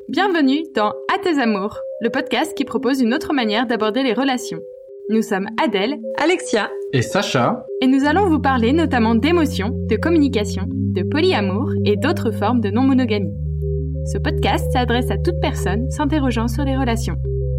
Bienvenue dans À tes amours, le podcast qui propose une autre manière d'aborder les relations. Nous sommes Adèle, Alexia et Sacha, et nous allons vous parler notamment d'émotions, de communication, de polyamour et d'autres formes de non-monogamie. Ce podcast s'adresse à toute personne s'interrogeant sur les relations.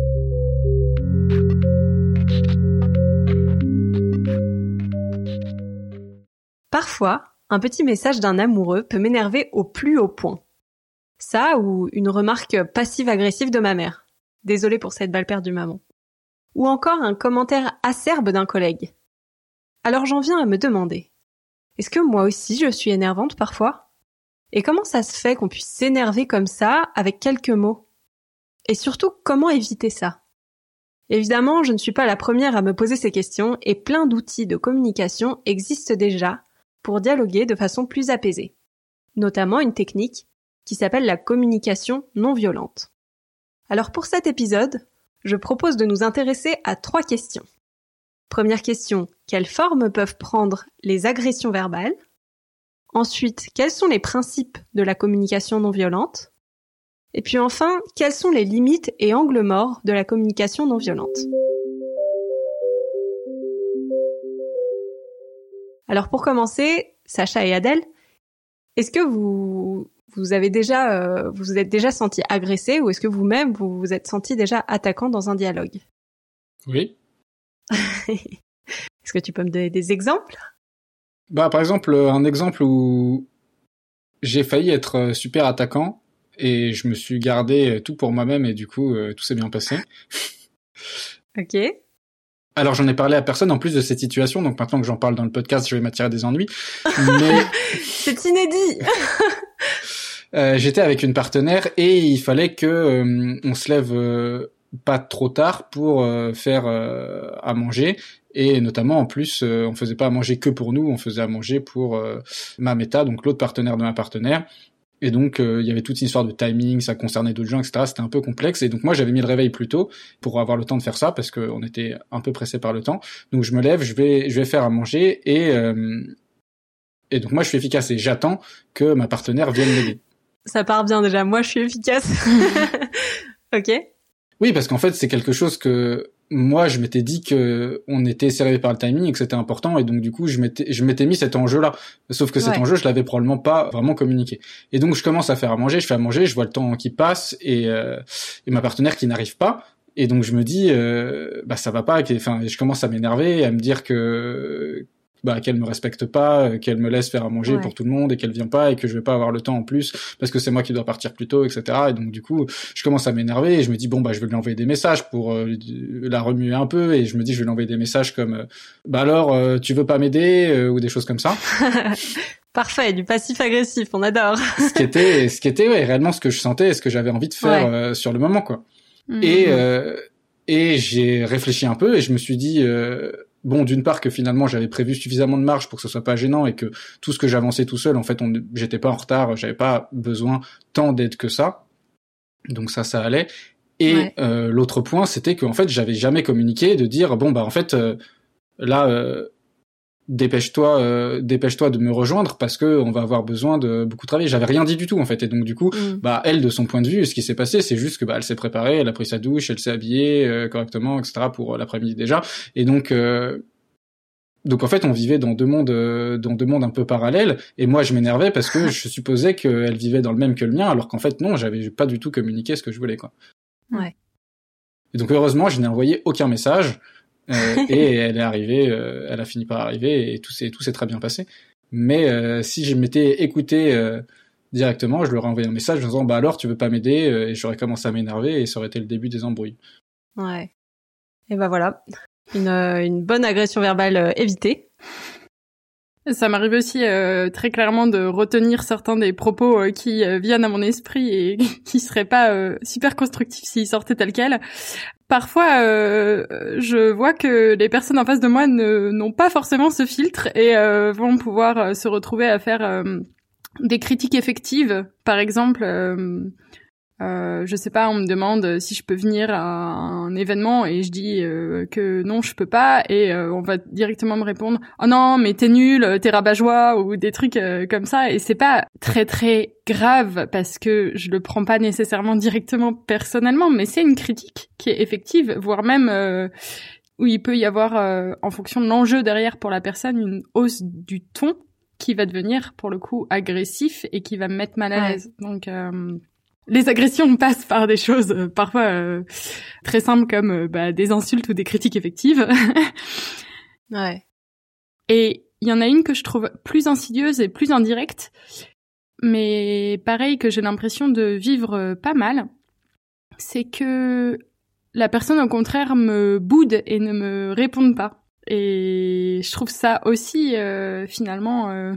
Parfois, un petit message d'un amoureux peut m'énerver au plus haut point. Ça ou une remarque passive-agressive de ma mère. Désolée pour cette balle perdue, maman. Ou encore un commentaire acerbe d'un collègue. Alors j'en viens à me demander, est-ce que moi aussi je suis énervante parfois ? Et comment ça se fait qu'on puisse s'énerver comme ça avec quelques mots ? Et surtout, comment éviter ça ? Évidemment, je ne suis pas la première à me poser ces questions et plein d'outils de communication existent déjà pour dialoguer de façon plus apaisée. Notamment une technique qui s'appelle la communication non violente. Alors pour cet épisode, je propose de nous intéresser à 3 questions. Première question, quelles formes peuvent prendre les agressions verbales ? Ensuite, quels sont les principes de la communication non violente ? Et puis enfin, quelles sont les limites et angles morts de la communication non violente ? Alors pour commencer, Sacha et Adèle, est-ce que vous êtes déjà senti agressé ou est-ce que vous-même vous vous êtes senti déjà attaquant dans un dialogue ? Oui. Est-ce que tu peux me donner des exemples ? Par exemple, un exemple où j'ai failli être super attaquant et je me suis gardé tout pour moi-même et du coup, tout s'est bien passé. Ok. Alors, j'en ai parlé à personne en plus de cette situation, donc maintenant que j'en parle dans le podcast, je vais m'attirer des ennuis. Mais c'est inédit. J'étais avec une partenaire et il fallait que on se lève pas trop tard pour faire à manger. Et notamment, en plus, on faisait pas à manger que pour nous, on faisait à manger pour Mameta, donc l'autre partenaire de ma partenaire. Et donc, il y avait toute une histoire de timing, ça concernait d'autres gens, etc. C'était un peu complexe. Et donc, moi, j'avais mis le réveil plus tôt pour avoir le temps de faire ça, parce qu'on était un peu pressé par le temps. Donc, je me lève, je vais faire à manger, et donc, moi, je suis efficace et j'attends que ma partenaire vienne m'aider. Ça part bien déjà, moi, je suis efficace. Ok. Oui, parce qu'en fait, c'est quelque chose que moi, je m'étais dit que on était serré par le timing et que c'était important, et donc du coup, je m'étais mis cet enjeu-là. Sauf que cet enjeu, je l'avais probablement pas vraiment communiqué. Et donc, je commence à faire à manger, je fais à manger, je vois le temps qui passe et ma partenaire qui n'arrive pas. Et donc, je me dis, ça va pas. Enfin, je commence à m'énerver, à me dire qu'elle me respecte pas, qu'elle me laisse faire à manger pour tout le monde et qu'elle vient pas et que je vais pas avoir le temps en plus parce que c'est moi qui dois partir plus tôt, etc. Et donc du coup, je commence à m'énerver et je me dis je vais lui envoyer des messages pour la remuer un peu, et je me dis je vais lui envoyer des messages comme tu veux pas m'aider ou des choses comme ça. Parfait, du passif agressif, on adore. ce qui était réellement ce que je sentais et ce que j'avais envie de faire sur le moment, quoi. Et j'ai réfléchi un peu et je me suis dit d'une part que finalement j'avais prévu suffisamment de marge pour que ce soit pas gênant et que tout ce que j'avançais tout seul, en fait, j'étais pas en retard, j'avais pas besoin tant d'aide que ça. Donc ça allait. Et l'autre point, c'était qu'en fait, j'avais jamais communiqué de dire dépêche-toi de me rejoindre parce que on va avoir besoin de beaucoup travailler. J'avais rien dit du tout, en fait. Et donc du coup, elle, de son point de vue, ce qui s'est passé, c'est juste que elle s'est préparée, elle a pris sa douche, elle s'est habillée correctement, etc. pour l'après-midi déjà. Et donc en fait, on vivait dans deux mondes un peu parallèles. Et moi, je m'énervais parce que je supposais qu'elle vivait dans le même que le mien, alors qu'en fait non, j'avais pas du tout communiqué ce que je voulais, quoi. Ouais. Et donc heureusement, je n'ai envoyé aucun message. Et elle est arrivée, elle a fini par arriver et tout s'est très bien passé. Mais si je m'étais écouté directement, je leur ai envoyé un message en disant alors tu veux pas m'aider, et j'aurais commencé à m'énerver et ça aurait été le début des embrouilles. Ouais. Et voilà, une bonne agression verbale évitée. Ça m'arrive aussi très clairement de retenir certains des propos qui viennent à mon esprit et qui seraient pas super constructifs s'ils sortaient tels quels. Parfois, je vois que les personnes en face de moi n'ont pas forcément ce filtre et vont pouvoir se retrouver à faire des critiques effectives. Par exemple, Je sais pas, on me demande si je peux venir à un événement et je dis que non, je peux pas, et on va directement me répondre « Oh non, mais t'es nul, t'es rabat-joie » ou des trucs comme ça, et c'est pas très très grave parce que je le prends pas nécessairement directement personnellement, mais c'est une critique qui est effective, voire même où il peut y avoir, en fonction de l'enjeu derrière pour la personne, une hausse du ton qui va devenir, pour le coup, agressif et qui va me mettre mal à l'aise. Donc, les agressions passent par des choses parfois très simples comme des insultes ou des critiques effectives. Ouais. Et il y en a une que je trouve plus insidieuse et plus indirecte, mais pareil, que j'ai l'impression de vivre pas mal. C'est que la personne, au contraire, me boude et ne me répond pas. Et je trouve ça aussi, finalement...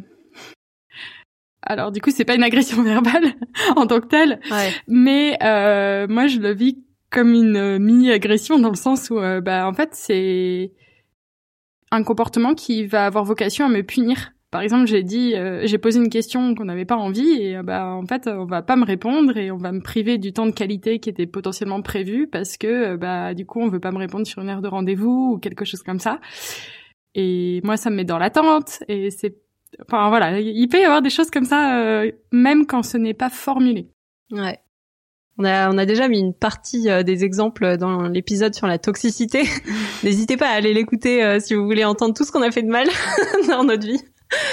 Alors, du coup, c'est pas une agression verbale en tant que telle, mais moi, je le vis comme une mini-agression dans le sens où, en fait, c'est un comportement qui va avoir vocation à me punir. Par exemple, j'ai posé une question qu'on n'avait pas envie et en fait, on va pas me répondre et on va me priver du temps de qualité qui était potentiellement prévu parce que du coup, on veut pas me répondre sur une heure de rendez-vous ou quelque chose comme ça. Et moi, ça me met dans l'attente et enfin voilà, il peut y avoir des choses comme ça, même quand ce n'est pas formulé. Ouais. On a déjà mis une partie des exemples dans l'épisode sur la toxicité. N'hésitez pas à aller l'écouter si vous voulez entendre tout ce qu'on a fait de mal dans notre vie.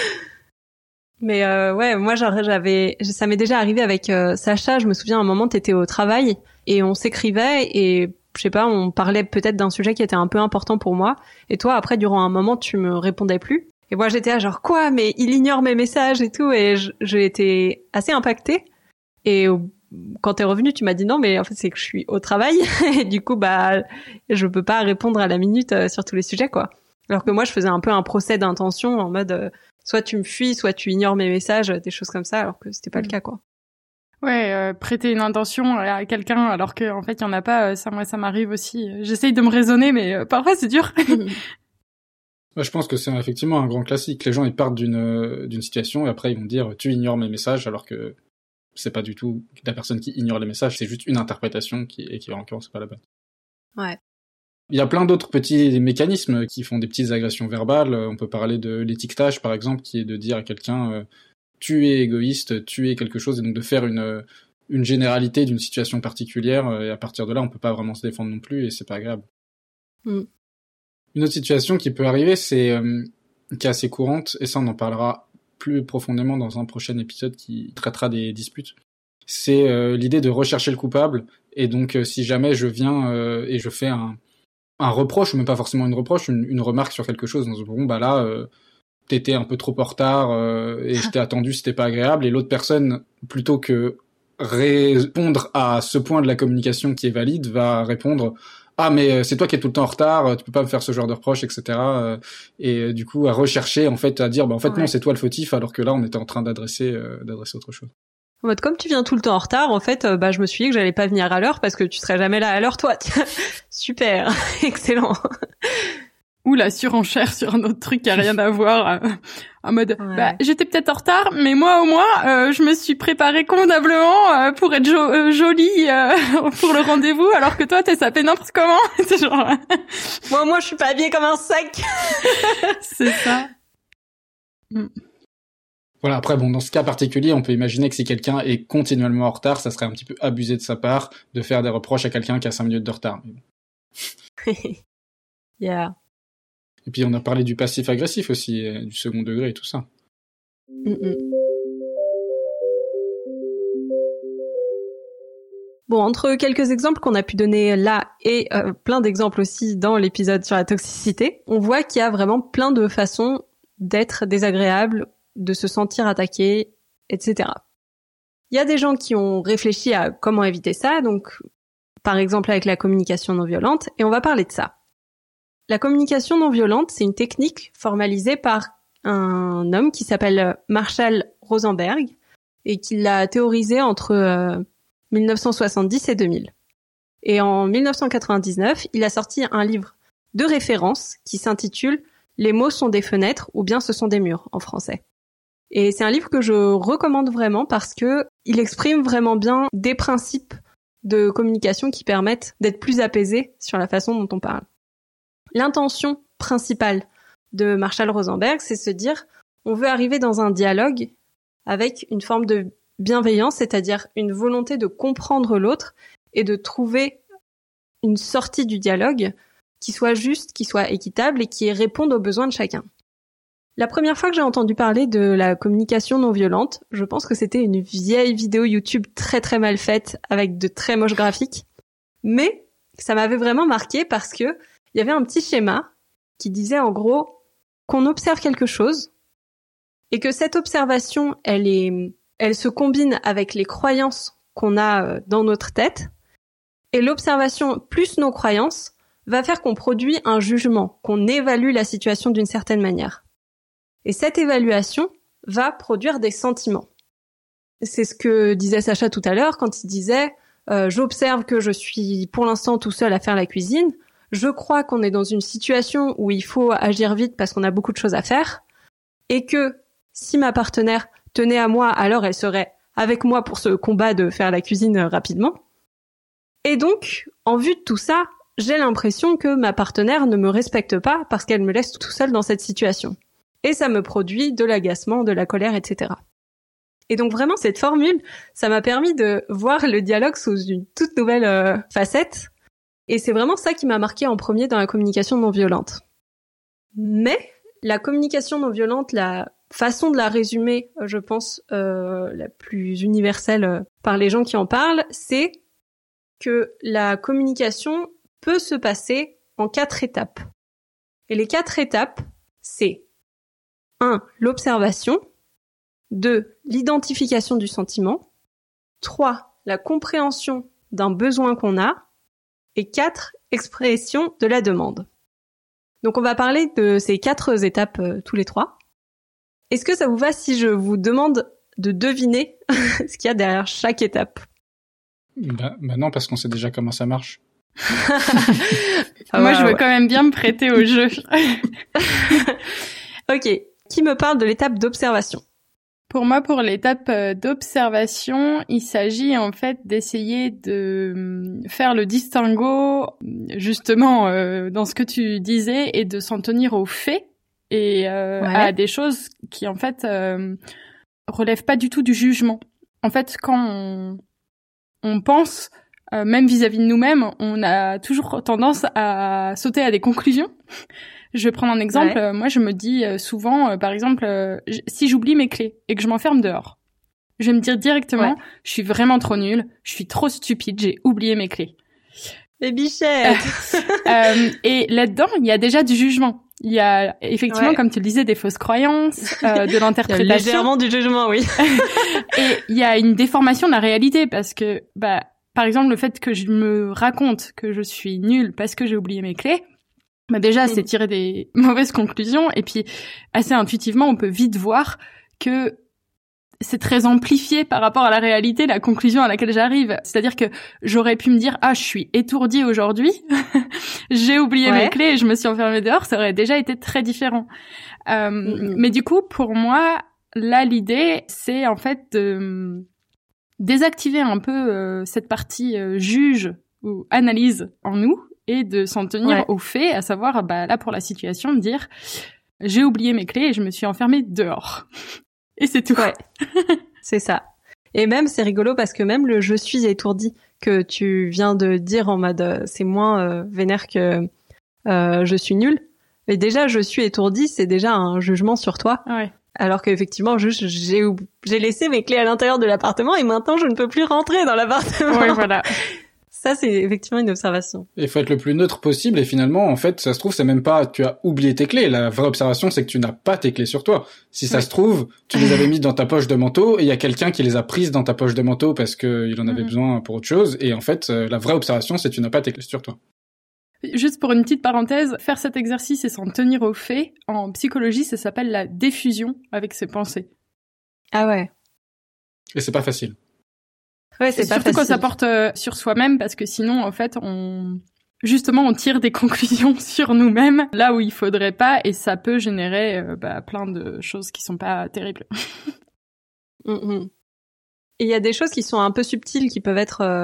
Mais moi ça m'est déjà arrivé avec Sacha. Je me souviens, à un moment, t'étais au travail et on s'écrivait et je sais pas, on parlait peut-être d'un sujet qui était un peu important pour moi. Et toi, après, durant un moment, tu me répondais plus. Et moi, j'étais là genre quoi, mais il ignore mes messages et tout. Et j'ai été assez impactée. Et quand t'es revenu, tu m'as dit non, mais en fait, c'est que je suis au travail. Et du coup, je peux pas répondre à la minute sur tous les sujets, quoi. Alors que moi, je faisais un peu un procès d'intention en mode soit tu me fuis, soit tu ignores mes messages, des choses comme ça, alors que c'était pas le cas, quoi. Ouais, prêter une intention à quelqu'un alors que en fait il y en a pas, ça m'arrive aussi. J'essaye de me raisonner, mais parfois c'est dur. Je pense que c'est effectivement un grand classique. Les gens ils partent d'une situation et après ils vont dire tu ignores mes messages, alors que c'est pas du tout la personne qui ignore les messages, c'est juste une interprétation et qui en l'occurrence c'est pas la bonne. Ouais. Il y a plein d'autres petits mécanismes qui font des petites agressions verbales. On peut parler de l'étiquetage par exemple, qui est de dire à quelqu'un tu es égoïste, tu es quelque chose, et donc de faire une généralité d'une situation particulière, et à partir de là on peut pas vraiment se défendre non plus et c'est pas agréable. Une autre situation qui peut arriver, qui est assez courante, et ça on en parlera plus profondément dans un prochain épisode qui traitera des disputes, c'est l'idée de rechercher le coupable. Et donc si jamais je viens et je fais un reproche, ou même pas forcément une reproche, une remarque sur quelque chose, t'étais un peu trop en retard et je t'ai attendu, c'était pas agréable, et l'autre personne, plutôt que répondre à ce point de la communication qui est valide, va répondre ah mais c'est toi qui es tout le temps en retard, tu peux pas me faire ce genre de reproche, etc. Et du coup à rechercher, en fait, à dire en fait non, c'est toi le fautif, alors que là on était en train d'adresser autre chose. En mode, comme tu viens tout le temps en retard, en fait, je me suis dit que j'allais pas venir à l'heure parce que tu serais jamais là à l'heure, toi. Super, excellent. Ou la surenchère sur un autre truc qui a rien à voir, en mode j'étais peut-être en retard, mais moi au moins je me suis préparée convenablement pour être jolie pour le rendez-vous, alors que toi t'es sapé n'importe comment. C'est genre moi je suis pas habillée comme un sac. C'est ça. Voilà, après dans ce cas particulier, on peut imaginer que si quelqu'un est continuellement en retard, ça serait un petit peu abusé de sa part de faire des reproches à quelqu'un qui a 5 minutes de retard. Yeah. Et puis on a parlé du passif-agressif aussi, du second degré et tout ça. Bon, entre quelques exemples qu'on a pu donner là et plein d'exemples aussi dans l'épisode sur la toxicité, on voit qu'il y a vraiment plein de façons d'être désagréable, de se sentir attaqué, etc. Il y a des gens qui ont réfléchi à comment éviter ça, donc par exemple avec la communication non violente, et on va parler de ça. La communication non violente, c'est une technique formalisée par un homme qui s'appelle Marshall Rosenberg et qui l'a théorisée entre 1970 et 2000. Et en 1999, il a sorti un livre de référence qui s'intitule « Les mots sont des fenêtres » ou bien « Ce sont des murs » en français. Et c'est un livre que je recommande vraiment parce que il exprime vraiment bien des principes de communication qui permettent d'être plus apaisé sur la façon dont on parle. L'intention principale de Marshall Rosenberg, c'est se dire, on veut arriver dans un dialogue avec une forme de bienveillance, c'est-à-dire une volonté de comprendre l'autre et de trouver une sortie du dialogue qui soit juste, qui soit équitable et qui réponde aux besoins de chacun. La première fois que j'ai entendu parler de la communication non violente, je pense que c'était une vieille vidéo YouTube très très mal faite avec de très moches graphiques, mais ça m'avait vraiment marqué parce que il y avait un petit schéma qui disait en gros qu'on observe quelque chose et que cette observation, elle se combine avec les croyances qu'on a dans notre tête, et l'observation plus nos croyances va faire qu'on produit un jugement, qu'on évalue la situation d'une certaine manière. Et cette évaluation va produire des sentiments. C'est ce que disait Sacha tout à l'heure quand il disait j'observe que je suis pour l'instant tout seul à faire la cuisine, je crois qu'on est dans une situation où il faut agir vite parce qu'on a beaucoup de choses à faire, et que si ma partenaire tenait à moi, alors elle serait avec moi pour ce combat de faire la cuisine rapidement. Et donc, en vue de tout ça, j'ai l'impression que ma partenaire ne me respecte pas parce qu'elle me laisse tout seul dans cette situation. Et ça me produit de l'agacement, de la colère, etc. Et donc vraiment, cette formule, ça m'a permis de voir le dialogue sous une toute nouvelle facette. Et c'est vraiment ça qui m'a marqué en premier dans la communication non violente. Mais la communication non violente, la façon de la résumer, je pense, la plus universelle par les gens qui en parlent, c'est que la communication peut se passer en 4 étapes. Et les 4 étapes, c'est 1. L'observation, 2. L'identification du sentiment, 3. La compréhension d'un besoin qu'on a, et 4. Expression de la demande. Donc on va parler de ces 4 étapes tous les 3. Est-ce que ça vous va si je vous demande de deviner ce qu'il y a derrière chaque étape? Bah non, parce qu'on sait déjà comment ça marche. Moi, je veux quand même bien me prêter au jeu. Ok. Qui me parle de l'étape d'observation? Pour moi, pour l'étape d'observation, il s'agit en fait d'essayer de faire le distinguo, justement, dans ce que tu disais, et de s'en tenir aux faits et à des choses qui, en fait, relèvent pas du tout du jugement. En fait, quand on pense, même vis-à-vis de nous-mêmes, on a toujours tendance à sauter à des conclusions. Je vais prendre un exemple. Ouais. Moi, je me dis souvent, par exemple, si j'oublie mes clés et que je m'enferme dehors, je vais me dire directement, je suis vraiment trop nulle, je suis trop stupide, j'ai oublié mes clés. Les bichettes. Et là-dedans, il y a déjà du jugement. Il y a effectivement, comme tu le disais, des fausses croyances, de l'interprétation. Il y a légèrement du jugement, oui. Et il y a une déformation de la réalité parce que, par exemple, le fait que je me raconte que je suis nulle parce que j'ai oublié mes clés, déjà, c'est tirer des mauvaises conclusions. Et puis, assez intuitivement, on peut vite voir que c'est très amplifié par rapport à la réalité, la conclusion à laquelle j'arrive. C'est-à-dire que j'aurais pu me dire, je suis étourdie aujourd'hui, j'ai oublié mes clés et je me suis enfermée dehors, ça aurait déjà été très différent. Mais du coup, pour moi, là, l'idée, c'est en fait de désactiver un peu cette partie juge ou analyse en nous et de s'en tenir aux faits, à savoir, là, pour la situation, de dire, j'ai oublié mes clés et je me suis enfermée dehors. Et c'est tout. Ouais. C'est ça. Et même, c'est rigolo parce que même le « je suis étourdi » que tu viens de dire en mode c'est moins vénère que je suis nulle. Mais déjà, je suis étourdi, c'est déjà un jugement sur toi. Ouais. Alors qu'effectivement, j'ai laissé mes clés à l'intérieur de l'appartement et maintenant, je ne peux plus rentrer dans l'appartement. Ouais, voilà. Ça, c'est effectivement une observation. Il faut être le plus neutre possible et finalement, en fait, ça se trouve, c'est même pas tu as oublié tes clés. La vraie observation, c'est que tu n'as pas tes clés sur toi. Si ça se trouve, tu les avais mis dans ta poche de manteau et il y a quelqu'un qui les a prises dans ta poche de manteau parce qu'il en avait besoin pour autre chose. Et en fait, la vraie observation, c'est que tu n'as pas tes clés sur toi. Juste pour une petite parenthèse, faire cet exercice et s'en tenir aux faits, en psychologie, ça s'appelle la diffusion avec ses pensées. Ah ouais. Et c'est pas facile. Ouais, c'est pas surtout facile. quand ça porte sur soi-même, parce que sinon, en fait, on tire des conclusions sur nous-mêmes, là où il faudrait pas, et ça peut générer plein de choses qui sont pas terribles. Et il y a des choses qui sont un peu subtiles, qui peuvent être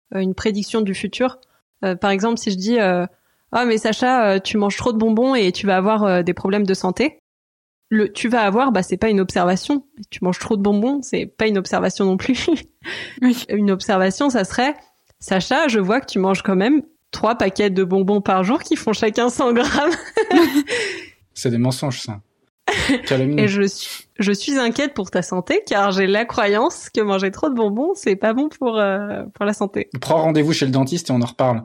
une prédiction du futur. Par exemple, si je dis ah mais Sacha, tu manges trop de bonbons et tu vas avoir des problèmes de santé. Le tu vas avoir, c'est pas une observation. Tu manges trop de bonbons, c'est pas une observation non plus. Oui. Une observation, ça serait Sacha, je vois que tu manges quand même 3 paquets de bonbons par jour qui font chacun 100 grammes. C'est des mensonges, ça. Calomnie. Et je suis inquiète pour ta santé car j'ai la croyance que manger trop de bonbons, c'est pas bon pour la santé. Prends rendez-vous chez le dentiste et on en reparle.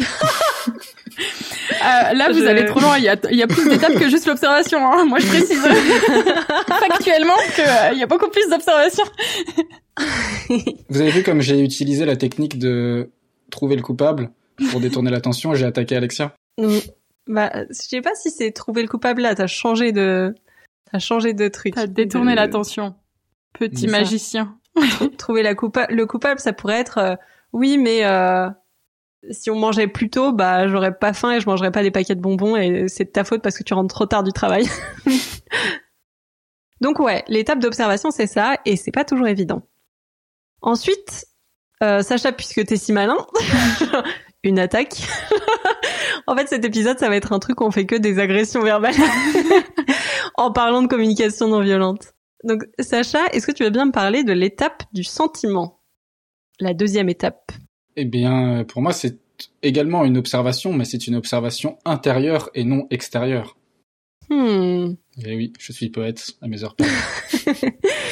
Là, vous allez trop loin. Il y a plus d'étapes que juste l'observation. Hein. Moi, je précise factuellement qu'il y a beaucoup plus d'observations. Vous avez vu comme j'ai utilisé la technique de trouver le coupable pour détourner l'attention. J'ai attaqué Alexia. Je sais pas si c'est trouver le coupable là. T'as changé de truc. T'as détourné l'attention. Petit magicien. Trouver le coupable, ça pourrait être oui, mais si on mangeait plus tôt, j'aurais pas faim et je mangerais pas des paquets de bonbons et c'est de ta faute parce que tu rentres trop tard du travail. Donc ouais, l'étape d'observation c'est ça et c'est pas toujours évident. Ensuite, Sacha, puisque t'es si malin, une attaque. En fait, cet épisode, ça va être un truc où on fait que des agressions verbales en parlant de communication non violente. Donc Sacha, est-ce que tu veux bien me parler de l'étape du sentiment? La deuxième étape. Eh bien, pour moi, c'est également une observation, mais c'est une observation intérieure et non extérieure. Eh oui, je suis poète à mes heures perdues.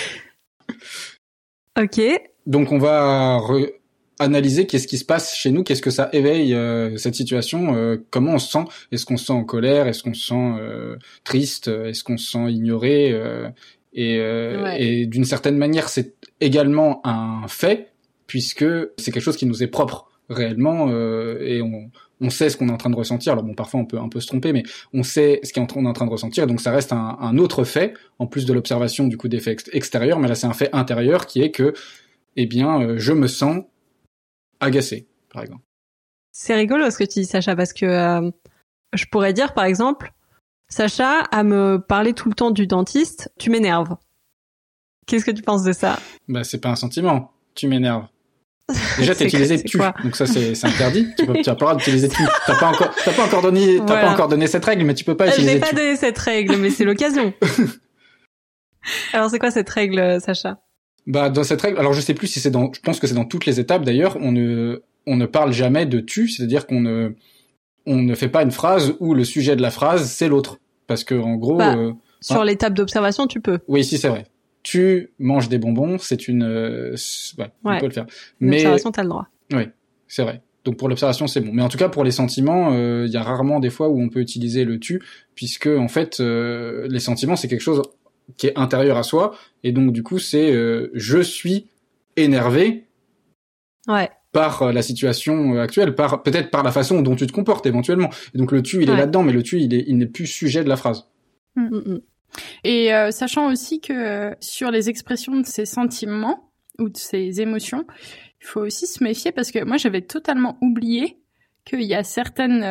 Ok. Donc, on va analyser qu'est-ce qui se passe chez nous, qu'est-ce que ça éveille cette situation, comment on se sent, est-ce qu'on se sent en colère, est-ce qu'on se sent triste, est-ce qu'on se sent ignoré, et d'une certaine manière, c'est également un fait, puisque c'est quelque chose qui nous est propre réellement, et on sait ce qu'on est en train de ressentir. Alors bon, parfois on peut un peu se tromper, mais on sait ce qu'on est en train de ressentir, donc ça reste un autre fait, en plus de l'observation du coup des faits extérieurs, mais là c'est un fait intérieur qui est que, je me sens agacé, par exemple. C'est rigolo ce que tu dis, Sacha, parce que je pourrais dire, par exemple, Sacha, à me parler tout le temps du dentiste, tu m'énerves. Qu'est-ce que tu penses de ça? C'est pas un sentiment, tu m'énerves. Déjà, t'as utilisé tu, donc ça c'est interdit. Tu as pas le droit d'utiliser tu. T'as pas encore donné cette règle, mais tu peux pas utiliser. J'ai pas donné cette règle, mais c'est l'occasion. Alors c'est quoi cette règle, Sacha? Dans cette règle, alors je sais plus si je pense que c'est dans toutes les étapes d'ailleurs, on ne parle jamais de tu, c'est-à-dire qu'on ne fait pas une phrase où le sujet de la phrase c'est l'autre, parce que en gros sur l'étape d'observation tu peux. Oui, si c'est vrai. Tu manges des bonbons, c'est une on peut le faire. Mais l'observation t'as le droit. Oui, c'est vrai. Donc pour l'observation c'est bon, mais en tout cas pour les sentiments, il y a rarement des fois où on peut utiliser le tu, puisque en fait les sentiments c'est quelque chose qui est intérieur à soi, et donc du coup c'est je suis énervé par la situation actuelle, peut-être par la façon dont tu te comportes éventuellement. Et donc le tu il est là-dedans, mais le tu il n'est plus sujet de la phrase. Et sachant aussi que sur les expressions de ces sentiments ou de ces émotions, il faut aussi se méfier parce que moi j'avais totalement oublié qu'il y a certaines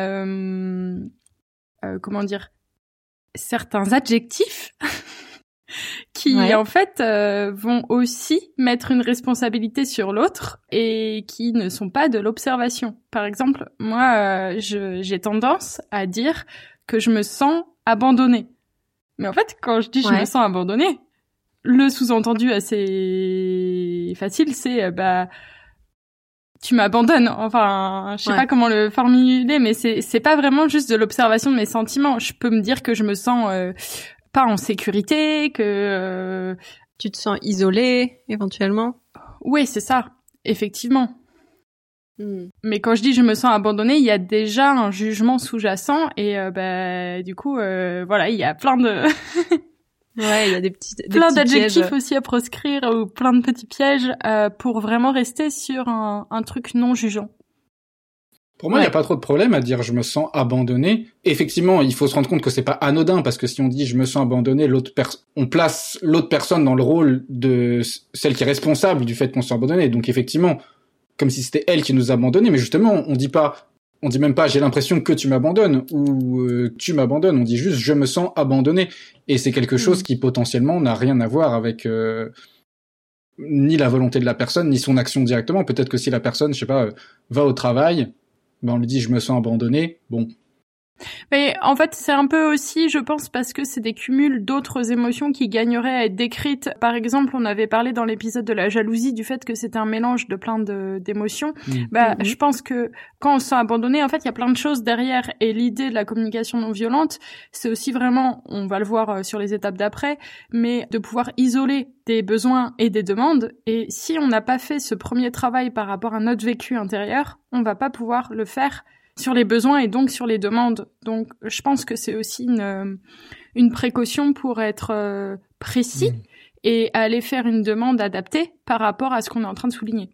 certains adjectifs qui en fait vont aussi mettre une responsabilité sur l'autre et qui ne sont pas de l'observation. Par exemple, moi j'ai tendance à dire que je me sens abandonnée. Mais en fait, quand je dis je me sens abandonnée, le sous-entendu assez facile, c'est tu m'abandonnes. Enfin, je sais pas comment le formuler, mais c'est pas vraiment juste de l'observation de mes sentiments. Je peux me dire que je me sens pas en sécurité, que tu te sens isolée éventuellement. Oui, c'est ça, effectivement. Mais quand je dis je me sens abandonnée, il y a déjà un jugement sous-jacent et du coup il y a plein de il y a plein d'adjectifs aussi à proscrire ou plein de petits pièges pour vraiment rester sur un truc non jugeant. Pour moi, il n'y a pas trop de problème à dire je me sens abandonné. Effectivement, il faut se rendre compte que c'est pas anodin parce que si on dit je me sens abandonné, on place l'autre personne dans le rôle de celle qui est responsable du fait qu'on se sent abandonné. Donc effectivement, comme si c'était elle qui nous abandonnait, mais justement, on dit même pas j'ai l'impression que tu m'abandonnes ou tu m'abandonnes, on dit juste je me sens abandonné, et c'est quelque chose qui potentiellement n'a rien à voir avec ni la volonté de la personne, ni son action directement. Peut-être que si la personne, je sais pas, va au travail, on lui dit je me sens abandonné, bon. Mais en fait, c'est un peu aussi, je pense, parce que c'est des cumuls d'autres émotions qui gagneraient à être décrites. Par exemple, on avait parlé dans l'épisode de la jalousie du fait que c'était un mélange de plein d'émotions. Je pense que quand on se sent abandonné, en fait, il y a plein de choses derrière. Et l'idée de la communication non violente, c'est aussi vraiment, on va le voir sur les étapes d'après, mais de pouvoir isoler des besoins et des demandes. Et si on n'a pas fait ce premier travail par rapport à notre vécu intérieur, on va pas pouvoir le faire sur les besoins et donc sur les demandes. Donc, je pense que c'est aussi une précaution pour être précis et aller faire une demande adaptée par rapport à ce qu'on est en train de souligner.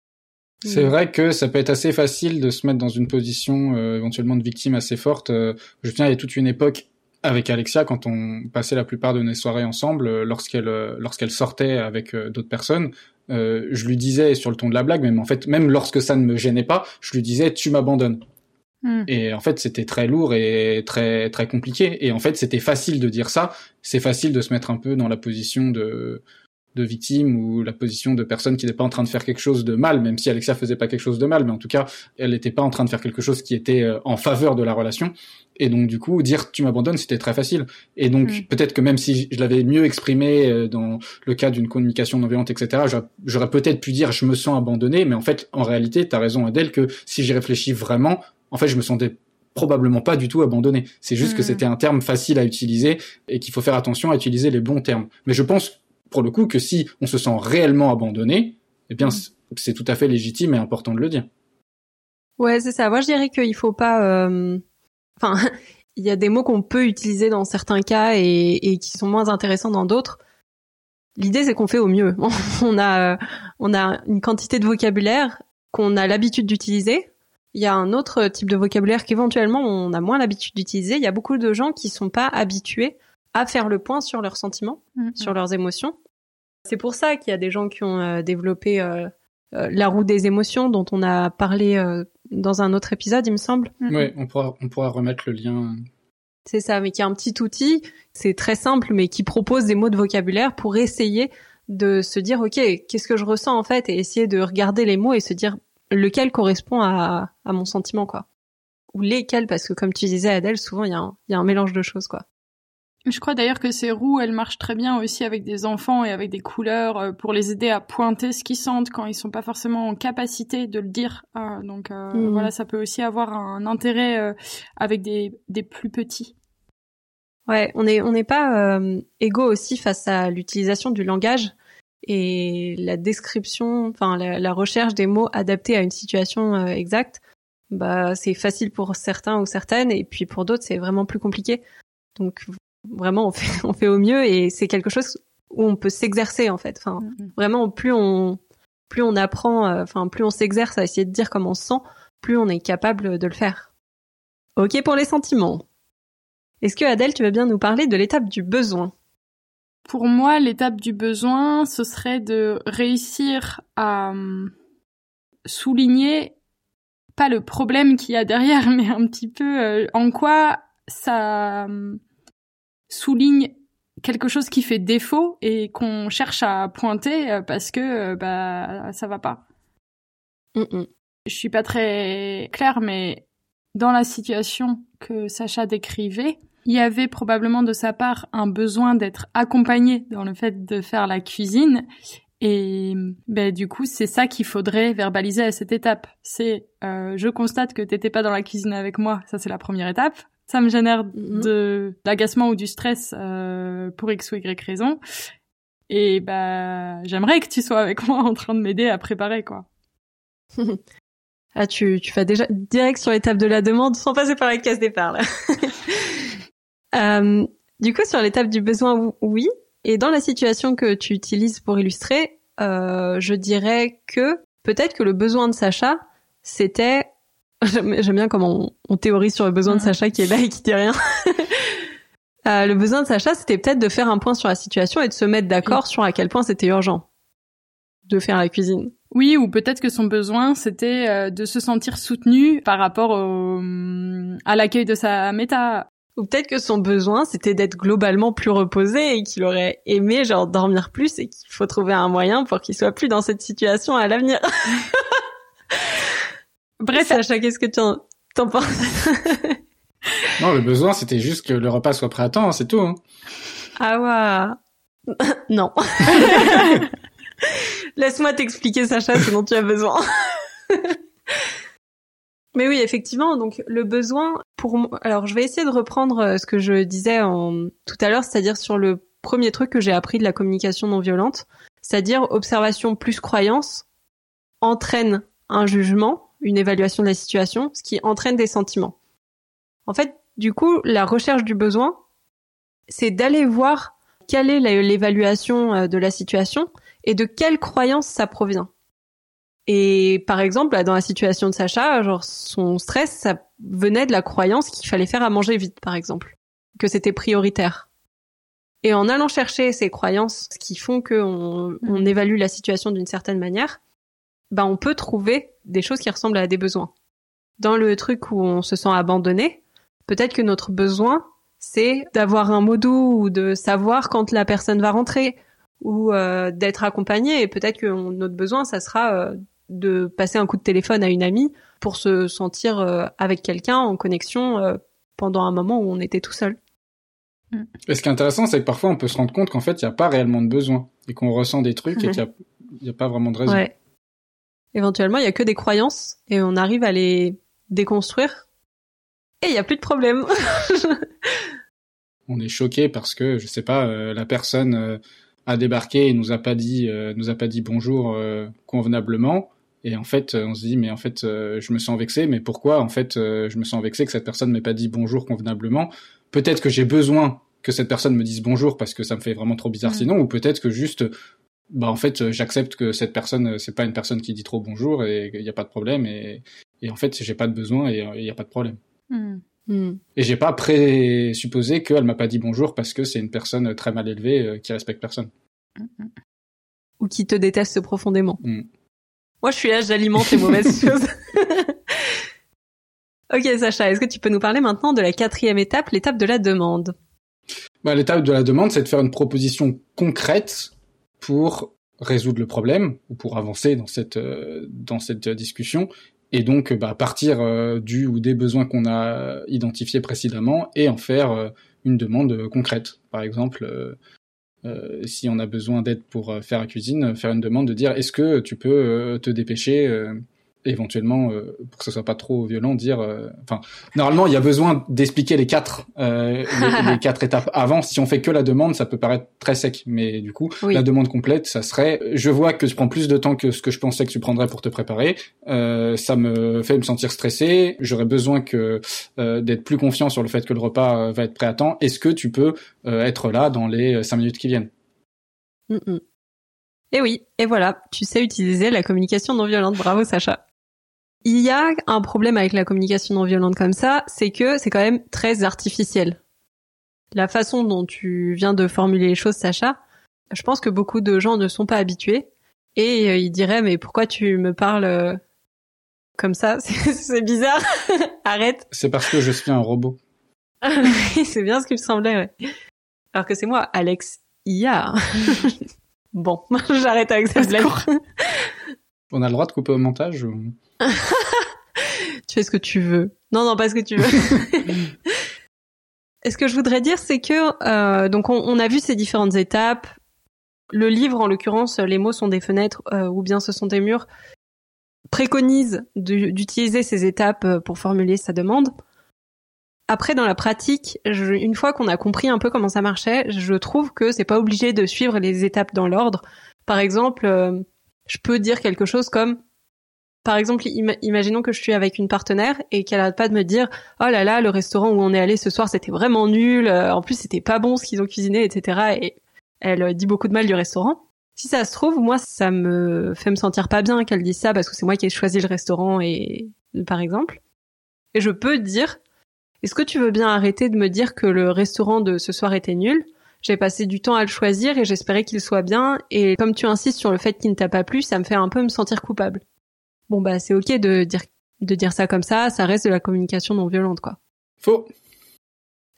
C'est vrai que ça peut être assez facile de se mettre dans une position éventuellement de victime assez forte. Je me souviens, il y a toute une époque avec Alexia, quand on passait la plupart de nos soirées ensemble, lorsqu'elle sortait avec d'autres personnes, je lui disais sur le ton de la blague, mais en fait, même lorsque ça ne me gênait pas, je lui disais « tu m'abandonnes ». Et en fait, c'était très lourd et très très compliqué. Et en fait, c'était facile de dire ça. C'est facile de se mettre un peu dans la position de victime ou la position de personne qui n'est pas en train de faire quelque chose de mal, même si Alexia faisait pas quelque chose de mal, mais en tout cas, elle n'était pas en train de faire quelque chose qui était en faveur de la relation. Et donc, du coup, dire tu m'abandonnes, c'était très facile. Et donc, peut-être que même si je l'avais mieux exprimé dans le cas d'une communication non violente, etc., j'aurais peut-être pu dire je me sens abandonné, mais en fait, en réalité, t'as raison, Adèle, que si j'y réfléchis vraiment, en fait, je me sentais probablement pas du tout abandonné. C'est juste que c'était un terme facile à utiliser et qu'il faut faire attention à utiliser les bons termes. Mais je pense, pour le coup, que si on se sent réellement abandonné, eh bien, c'est tout à fait légitime et important de le dire. Ouais, c'est ça. Moi, je dirais qu'il faut pas... Enfin, il y a des mots qu'on peut utiliser dans certains cas et qui sont moins intéressants dans d'autres. L'idée, c'est qu'on fait au mieux. On a une quantité de vocabulaire qu'on a l'habitude d'utiliser. Il y a un autre type de vocabulaire qu'éventuellement on a moins l'habitude d'utiliser. Il y a beaucoup de gens qui sont pas habitués à faire le point sur leurs sentiments, sur leurs émotions. C'est pour ça qu'il y a des gens qui ont développé la roue des émotions dont on a parlé dans un autre épisode, il me semble. Ouais, on pourra remettre le lien. C'est ça, mais qui est un petit outil, c'est très simple, mais qui propose des mots de vocabulaire pour essayer de se dire, ok, qu'est-ce que je ressens en fait, et essayer de regarder les mots et se dire lequel correspond à mon sentiment, quoi. Ou lesquels, parce que comme tu disais, Adèle, souvent il y a un mélange de choses, quoi. Je crois d'ailleurs que ces roues, elles marchent très bien aussi avec des enfants et avec des couleurs pour les aider à pointer ce qu'ils sentent quand ils sont pas forcément en capacité de le dire. Donc voilà, ça peut aussi avoir un intérêt avec des plus petits. Ouais, on n'est pas égaux aussi face à l'utilisation du langage et la description, enfin la recherche des mots adaptés à une situation exacte. Bah c'est facile pour certains ou certaines et puis pour d'autres c'est vraiment plus compliqué. Donc vraiment on fait au mieux et c'est quelque chose où on peut s'exercer en fait. Enfin vraiment plus on apprend, plus on s'exerce à essayer de dire comme on se sent, plus on est capable de le faire. Ok pour les sentiments. Est-ce que Adèle, tu veux bien nous parler de l'étape du besoin ? Pour moi, l'étape du besoin, ce serait de réussir à souligner pas le problème qu'il y a derrière, mais un petit peu en quoi ça souligne quelque chose qui fait défaut et qu'on cherche à pointer parce que ça va pas. Je suis pas très claire, mais dans la situation que Sacha décrivait, il y avait probablement de sa part un besoin d'être accompagné dans le fait de faire la cuisine. Et du coup, c'est ça qu'il faudrait verbaliser à cette étape. C'est je constate que t'étais pas dans la cuisine avec moi. Ça, c'est la première étape. Ça me génère de l'agacement ou du stress pour X ou Y raison. Et j'aimerais que tu sois avec moi en train de m'aider à préparer, quoi. Ah, tu vas déjà direct sur l'étape de la demande sans passer par la case départ, là. Du coup, sur l'étape du besoin, oui. Et dans la situation que tu utilises pour illustrer, je dirais que peut-être que le besoin de Sacha, c'était... J'aime bien comment on théorise sur le besoin de Sacha qui est là et qui dit rien. Le besoin de Sacha, c'était peut-être de faire un point sur la situation et de se mettre d'accord sur à quel point c'était urgent de faire la cuisine. Oui, ou peut-être que son besoin, c'était de se sentir soutenu par rapport à l'accueil de sa méta. Ou peut-être que son besoin, c'était d'être globalement plus reposé et qu'il aurait aimé genre dormir plus et qu'il faut trouver un moyen pour qu'il soit plus dans cette situation à l'avenir. Bref, Sacha, qu'est-ce que t'en penses? Non, le besoin, c'était juste que le repas soit prêt à temps, c'est tout. Hein. Ah ouais. Non. Laisse-moi t'expliquer, Sacha, ce dont tu as besoin. Mais oui, effectivement, donc le besoin pour moi... Alors, je vais essayer de reprendre ce que je disais tout à l'heure, c'est-à-dire sur le premier truc que j'ai appris de la communication non violente, c'est-à-dire observation plus croyance entraîne un jugement, une évaluation de la situation, ce qui entraîne des sentiments. En fait, du coup, la recherche du besoin, c'est d'aller voir quelle est l'évaluation de la situation et de quelle croyance ça provient. Et par exemple, dans la situation de Sacha, genre son stress, ça venait de la croyance qu'il fallait faire à manger vite, par exemple, que c'était prioritaire. Et en allant chercher ces croyances qui font qu'on évalue la situation d'une certaine manière, ben on peut trouver des choses qui ressemblent à des besoins. Dans le truc où on se sent abandonné, peut-être que notre besoin, c'est d'avoir un mot doux ou de savoir quand la personne va rentrer ou d'être accompagné. Et peut-être que notre besoin, ça sera de passer un coup de téléphone à une amie pour se sentir avec quelqu'un en connexion pendant un moment où on était tout seul. Et ce qui est intéressant, c'est que parfois on peut se rendre compte qu'en fait, il n'y a pas réellement de besoin et qu'on ressent des trucs et qu'il n'y a pas vraiment de raison. Ouais. Éventuellement, il n'y a que des croyances et on arrive à les déconstruire et il n'y a plus de problème. On est choqué parce que, je sais pas, la personne a débarqué et nous a pas dit bonjour convenablement. Et en fait, on se dit, mais en fait, je me sens vexé. Mais pourquoi, en fait, je me sens vexé que cette personne m'ait pas dit bonjour convenablement? Peut-être que j'ai besoin que cette personne me dise bonjour parce que ça me fait vraiment trop bizarre sinon, ou peut-être que juste, bah en fait, j'accepte que cette personne, c'est pas une personne qui dit trop bonjour et il y a pas de problème. Et en fait, j'ai pas de besoin et il y a pas de problème. Et j'ai pas présupposé qu'elle m'a pas dit bonjour parce que c'est une personne très mal élevée qui respecte personne. Ou qui te déteste profondément. Moi, je suis là, j'alimente les mauvaises choses. Ok, Sacha, est-ce que tu peux nous parler maintenant de la 4e étape, l'étape de la demande? Bah, l'étape de la demande, c'est de faire une proposition concrète pour résoudre le problème ou pour avancer dans cette discussion. Et donc, partir du ou des besoins qu'on a identifiés précédemment et en faire une demande concrète. Par exemple, si on a besoin d'aide pour faire la cuisine, faire une demande de dire est-ce que tu peux te dépêcher éventuellement pour que ce soit pas trop violent, dire normalement il y a besoin d'expliquer les quatre étapes avant. Si on fait que la demande, ça peut paraître très sec, mais du coup la demande complète, ça serait je vois que tu prends plus de temps que ce que je pensais que tu prendrais pour te préparer, ça me fait me sentir stressé, j'aurais besoin d'être plus confiant sur le fait que le repas va être prêt à temps. Est-ce que tu peux être là dans les 5 minutes qui viennent? Et oui, et voilà, tu sais utiliser la communication non violente. Bravo Sacha. Il y a un problème avec la communication non violente comme ça, c'est que c'est quand même très artificiel. La façon dont tu viens de formuler les choses, Sacha, je pense que beaucoup de gens ne sont pas habitués et ils diraient mais pourquoi tu me parles comme ça? C'est bizarre. Arrête. C'est parce que je suis un robot. C'est bien ce qu'il me semblait, ouais. Alors que c'est moi, Alex IA. Bon, j'arrête avec cette blague. On a le droit de couper au montage ou... Tu fais ce que tu veux. Non, pas ce que tu veux. Et ce que je voudrais dire, c'est que donc on a vu ces différentes étapes. Le livre, en l'occurrence, Les mots sont des fenêtres ou bien ce sont des murs, préconise d'utiliser ces étapes pour formuler sa demande. Après, dans la pratique, une fois qu'on a compris un peu comment ça marchait, je trouve que c'est pas obligé de suivre les étapes dans l'ordre. Par exemple, je peux dire quelque chose comme, par exemple, imaginons que je suis avec une partenaire et qu'elle arrête pas de me dire « Oh là là, le restaurant où on est allé ce soir, c'était vraiment nul. En plus, c'était pas bon ce qu'ils ont cuisiné, etc. » Et elle dit beaucoup de mal du restaurant. Si ça se trouve, moi, ça me fait me sentir pas bien qu'elle dise ça parce que c'est moi qui ai choisi le restaurant, par exemple. Et je peux dire « Est-ce que tu veux bien arrêter de me dire que le restaurant de ce soir était nul ? J'ai passé du temps à le choisir et j'espérais qu'il soit bien. Et comme tu insistes sur le fait qu'il ne t'a pas plu, ça me fait un peu me sentir coupable. » Bon, c'est ok de dire ça comme ça reste de la communication non violente, quoi. Faux.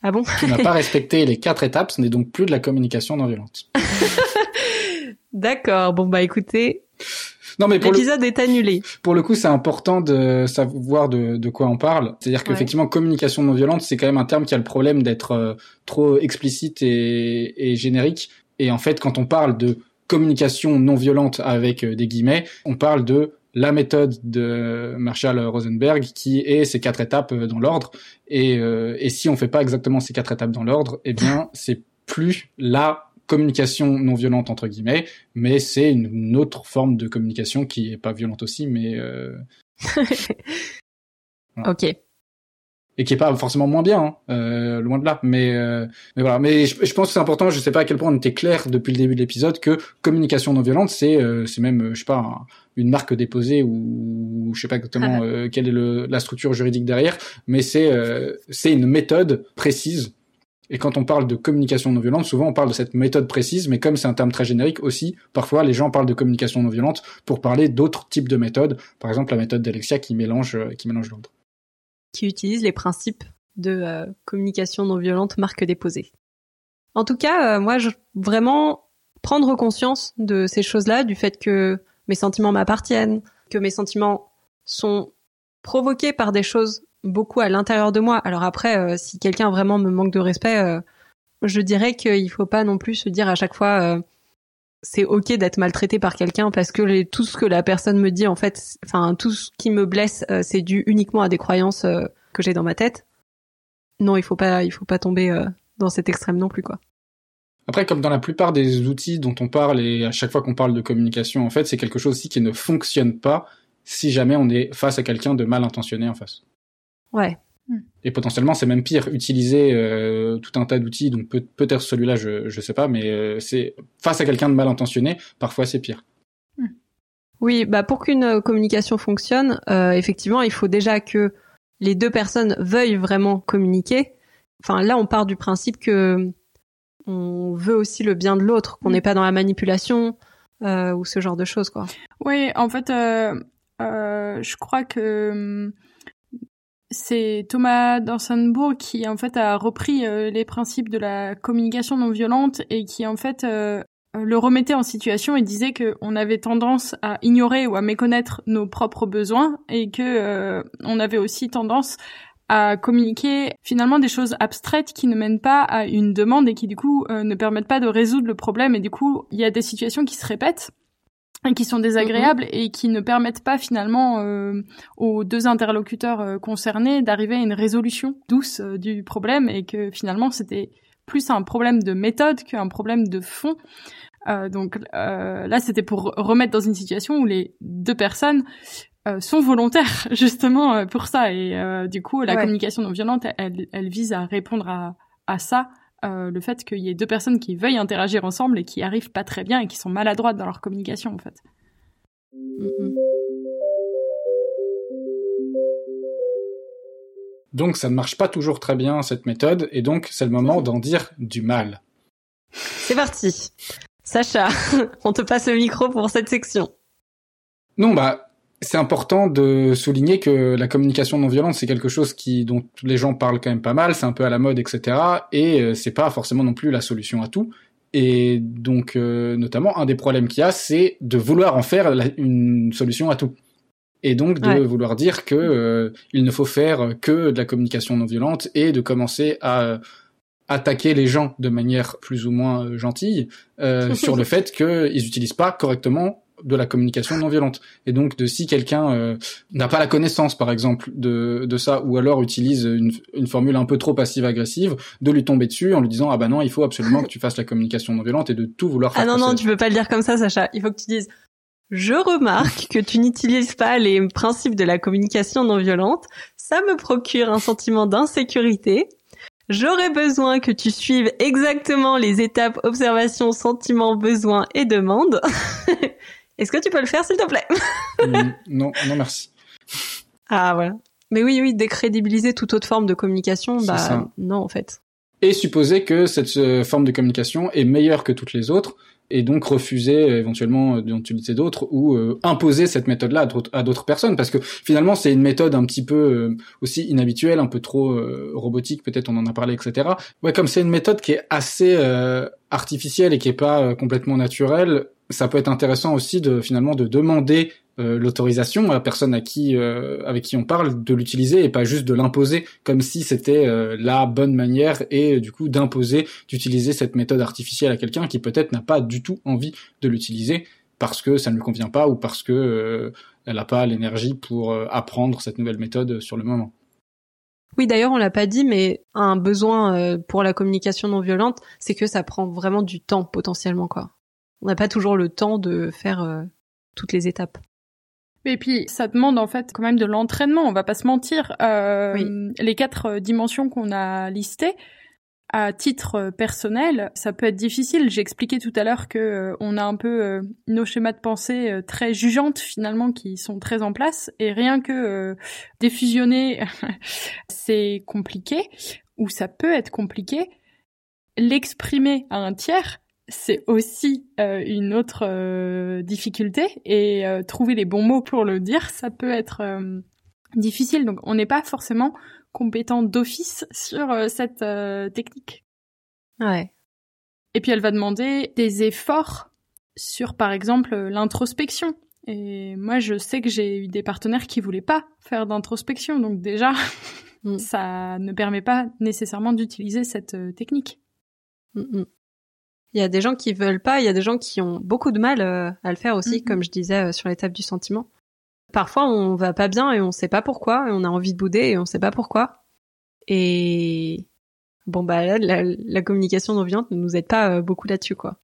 Ah bon? Tu n'as pas respecté les 4 étapes, ce n'est donc plus de la communication non violente. D'accord, bon bah écoutez, non, mais l'épisode est annulé. Pour le coup, c'est important de savoir de quoi on parle. C'est-à-dire qu'effectivement, communication non violente, c'est quand même un terme qui a le problème d'être trop explicite et générique. Et en fait, quand on parle de communication non violente avec des guillemets, on parle de la méthode de Marshall Rosenberg qui est ces 4 étapes dans l'ordre. Et si on fait pas exactement ces 4 étapes dans l'ordre, eh bien, c'est plus la communication non violente entre guillemets, mais c'est une autre forme de communication qui est pas violente aussi, mais voilà. Ok. Et qui est pas forcément moins bien, loin de là. Mais voilà. Mais je pense que c'est important. Je sais pas à quel point on était clair depuis le début de l'épisode que communication non violente, c'est même je sais pas une marque déposée ou je sais pas exactement quelle est la structure juridique derrière, mais c'est une méthode précise. Et quand on parle de communication non violente, souvent on parle de cette méthode précise, mais comme c'est un terme très générique aussi, parfois les gens parlent de communication non violente pour parler d'autres types de méthodes. Par exemple, la méthode d'Alexia qui mélange l'ordre. Qui utilise les principes de communication non violente marque déposée. En tout cas, moi, je vraiment prendre conscience de ces choses-là, du fait que mes sentiments m'appartiennent, que mes sentiments sont provoqués par des choses beaucoup à l'intérieur de moi. Alors après, si quelqu'un vraiment me manque de respect, je dirais qu'il faut pas non plus se dire à chaque fois c'est ok d'être maltraité par quelqu'un parce que tout ce que la personne me dit en fait, enfin tout ce qui me blesse, c'est dû uniquement à des croyances que j'ai dans ma tête. Non, il faut pas tomber dans cet extrême non plus quoi. Après, comme dans la plupart des outils dont on parle et à chaque fois qu'on parle de communication, en fait, c'est quelque chose aussi qui ne fonctionne pas si jamais on est face à quelqu'un de mal intentionné en face. Ouais. Et potentiellement, c'est même pire. Utiliser tout un tas d'outils, donc peut-être celui-là, je sais pas, mais c'est face à quelqu'un de mal intentionné, parfois c'est pire. Oui, bah pour qu'une communication fonctionne, effectivement, il faut déjà que les 2 personnes veuillent vraiment communiquer. Enfin, là, on part du principe que on veut aussi le bien de l'autre, qu'on n'est pas dans la manipulation ou ce genre de choses, quoi. Oui, en fait, je crois que c'est Thomas Dansenbourg qui en fait a repris les principes de la communication non violente et qui en fait le remettait en situation et disait que on avait tendance à ignorer ou à méconnaître nos propres besoins et que on avait aussi tendance à communiquer finalement des choses abstraites qui ne mènent pas à une demande et qui du coup ne permettent pas de résoudre le problème et du coup il y a des situations qui se répètent et qui sont désagréables et qui ne permettent pas finalement aux 2 interlocuteurs concernés d'arriver à une résolution douce du problème et que finalement c'était plus un problème de méthode qu'un problème de fond. Donc là c'était pour remettre dans une situation où les 2 personnes sont volontaires justement pour ça et du coup la communication non violente elle vise à répondre à ça. Le fait qu'il y ait 2 personnes qui veuillent interagir ensemble et qui arrivent pas très bien et qui sont maladroites dans leur communication en fait. Donc ça ne marche pas toujours très bien cette méthode et donc c'est le moment d'en dire du mal. C'est parti. Sacha, on te passe le micro pour cette section. Non, c'est important de souligner que la communication non violente, c'est quelque chose dont les gens parlent quand même pas mal, c'est un peu à la mode, etc. Et c'est pas forcément non plus la solution à tout. Et donc, notamment, un des problèmes qu'il y a, c'est de vouloir en faire une solution à tout. Et donc, de vouloir dire que il ne faut faire que de la communication non violente et de commencer à attaquer les gens de manière plus ou moins gentille sur le fait qu'ils utilisent pas correctement de la communication non violente. Et donc, si quelqu'un n'a pas la connaissance, par exemple, de ça, ou alors utilise une formule un peu trop passive-agressive, de lui tomber dessus en lui disant « Ah bah non, il faut absolument que tu fasses la communication non violente » et de tout vouloir faire. Ah non, tu peux pas le dire comme ça, Sacha. Il faut que tu dises « Je remarque que tu n'utilises pas les principes de la communication non violente. Ça me procure un sentiment d'insécurité. J'aurais besoin que tu suives exactement les étapes observation, sentiment, besoin et demande. » Est-ce que tu peux le faire, s'il te plaît? Non, merci. Ah, voilà. Mais oui, décrédibiliser toute autre forme de communication, non, en fait. Et supposer que cette forme de communication est meilleure que toutes les autres, et donc refuser éventuellement d'en utiliser d'autres ou imposer cette méthode-là à d'autres personnes, parce que finalement c'est une méthode un petit peu aussi inhabituelle, un peu trop robotique, peut-être on en a parlé, etc. Ouais, comme c'est une méthode qui est assez artificielle et qui est pas complètement naturelle, ça peut être intéressant aussi de demander l'autorisation à la personne avec qui on parle de l'utiliser et pas juste de l'imposer comme si c'était la bonne manière et du coup d'imposer d'utiliser cette méthode artificielle à quelqu'un qui peut-être n'a pas du tout envie de l'utiliser parce que ça ne lui convient pas ou parce que elle n'a pas l'énergie pour apprendre cette nouvelle méthode sur le moment. Oui, d'ailleurs, on l'a pas dit, mais un besoin pour la communication non violente, c'est que ça prend vraiment du temps potentiellement, quoi. On n'a pas toujours le temps de faire toutes les étapes. Et puis, ça demande en fait quand même de l'entraînement, on va pas se mentir. Oui. Les 4 dimensions qu'on a listées, à titre personnel, ça peut être difficile. J'ai expliqué tout à l'heure que on a un peu nos schémas de pensée très jugeantes finalement qui sont très en place. Et rien que défusionner, c'est compliqué, ou ça peut être compliqué. L'exprimer à un tiers, c'est aussi une autre difficulté, et trouver les bons mots pour le dire, ça peut être difficile. Donc on n'est pas forcément compétent d'office sur cette technique. Ouais. Et puis elle va demander des efforts sur, par exemple, l'introspection. Et moi, je sais que j'ai eu des partenaires qui voulaient pas faire d'introspection, donc déjà, ça ne permet pas nécessairement d'utiliser cette technique. Il y a des gens qui veulent pas, il y a des gens qui ont beaucoup de mal à le faire aussi, comme je disais sur l'étape du sentiment. Parfois, on va pas bien et on sait pas pourquoi, et on a envie de bouder et on sait pas pourquoi. Et bon, bah là, la communication non violente ne nous aide pas beaucoup là-dessus, quoi.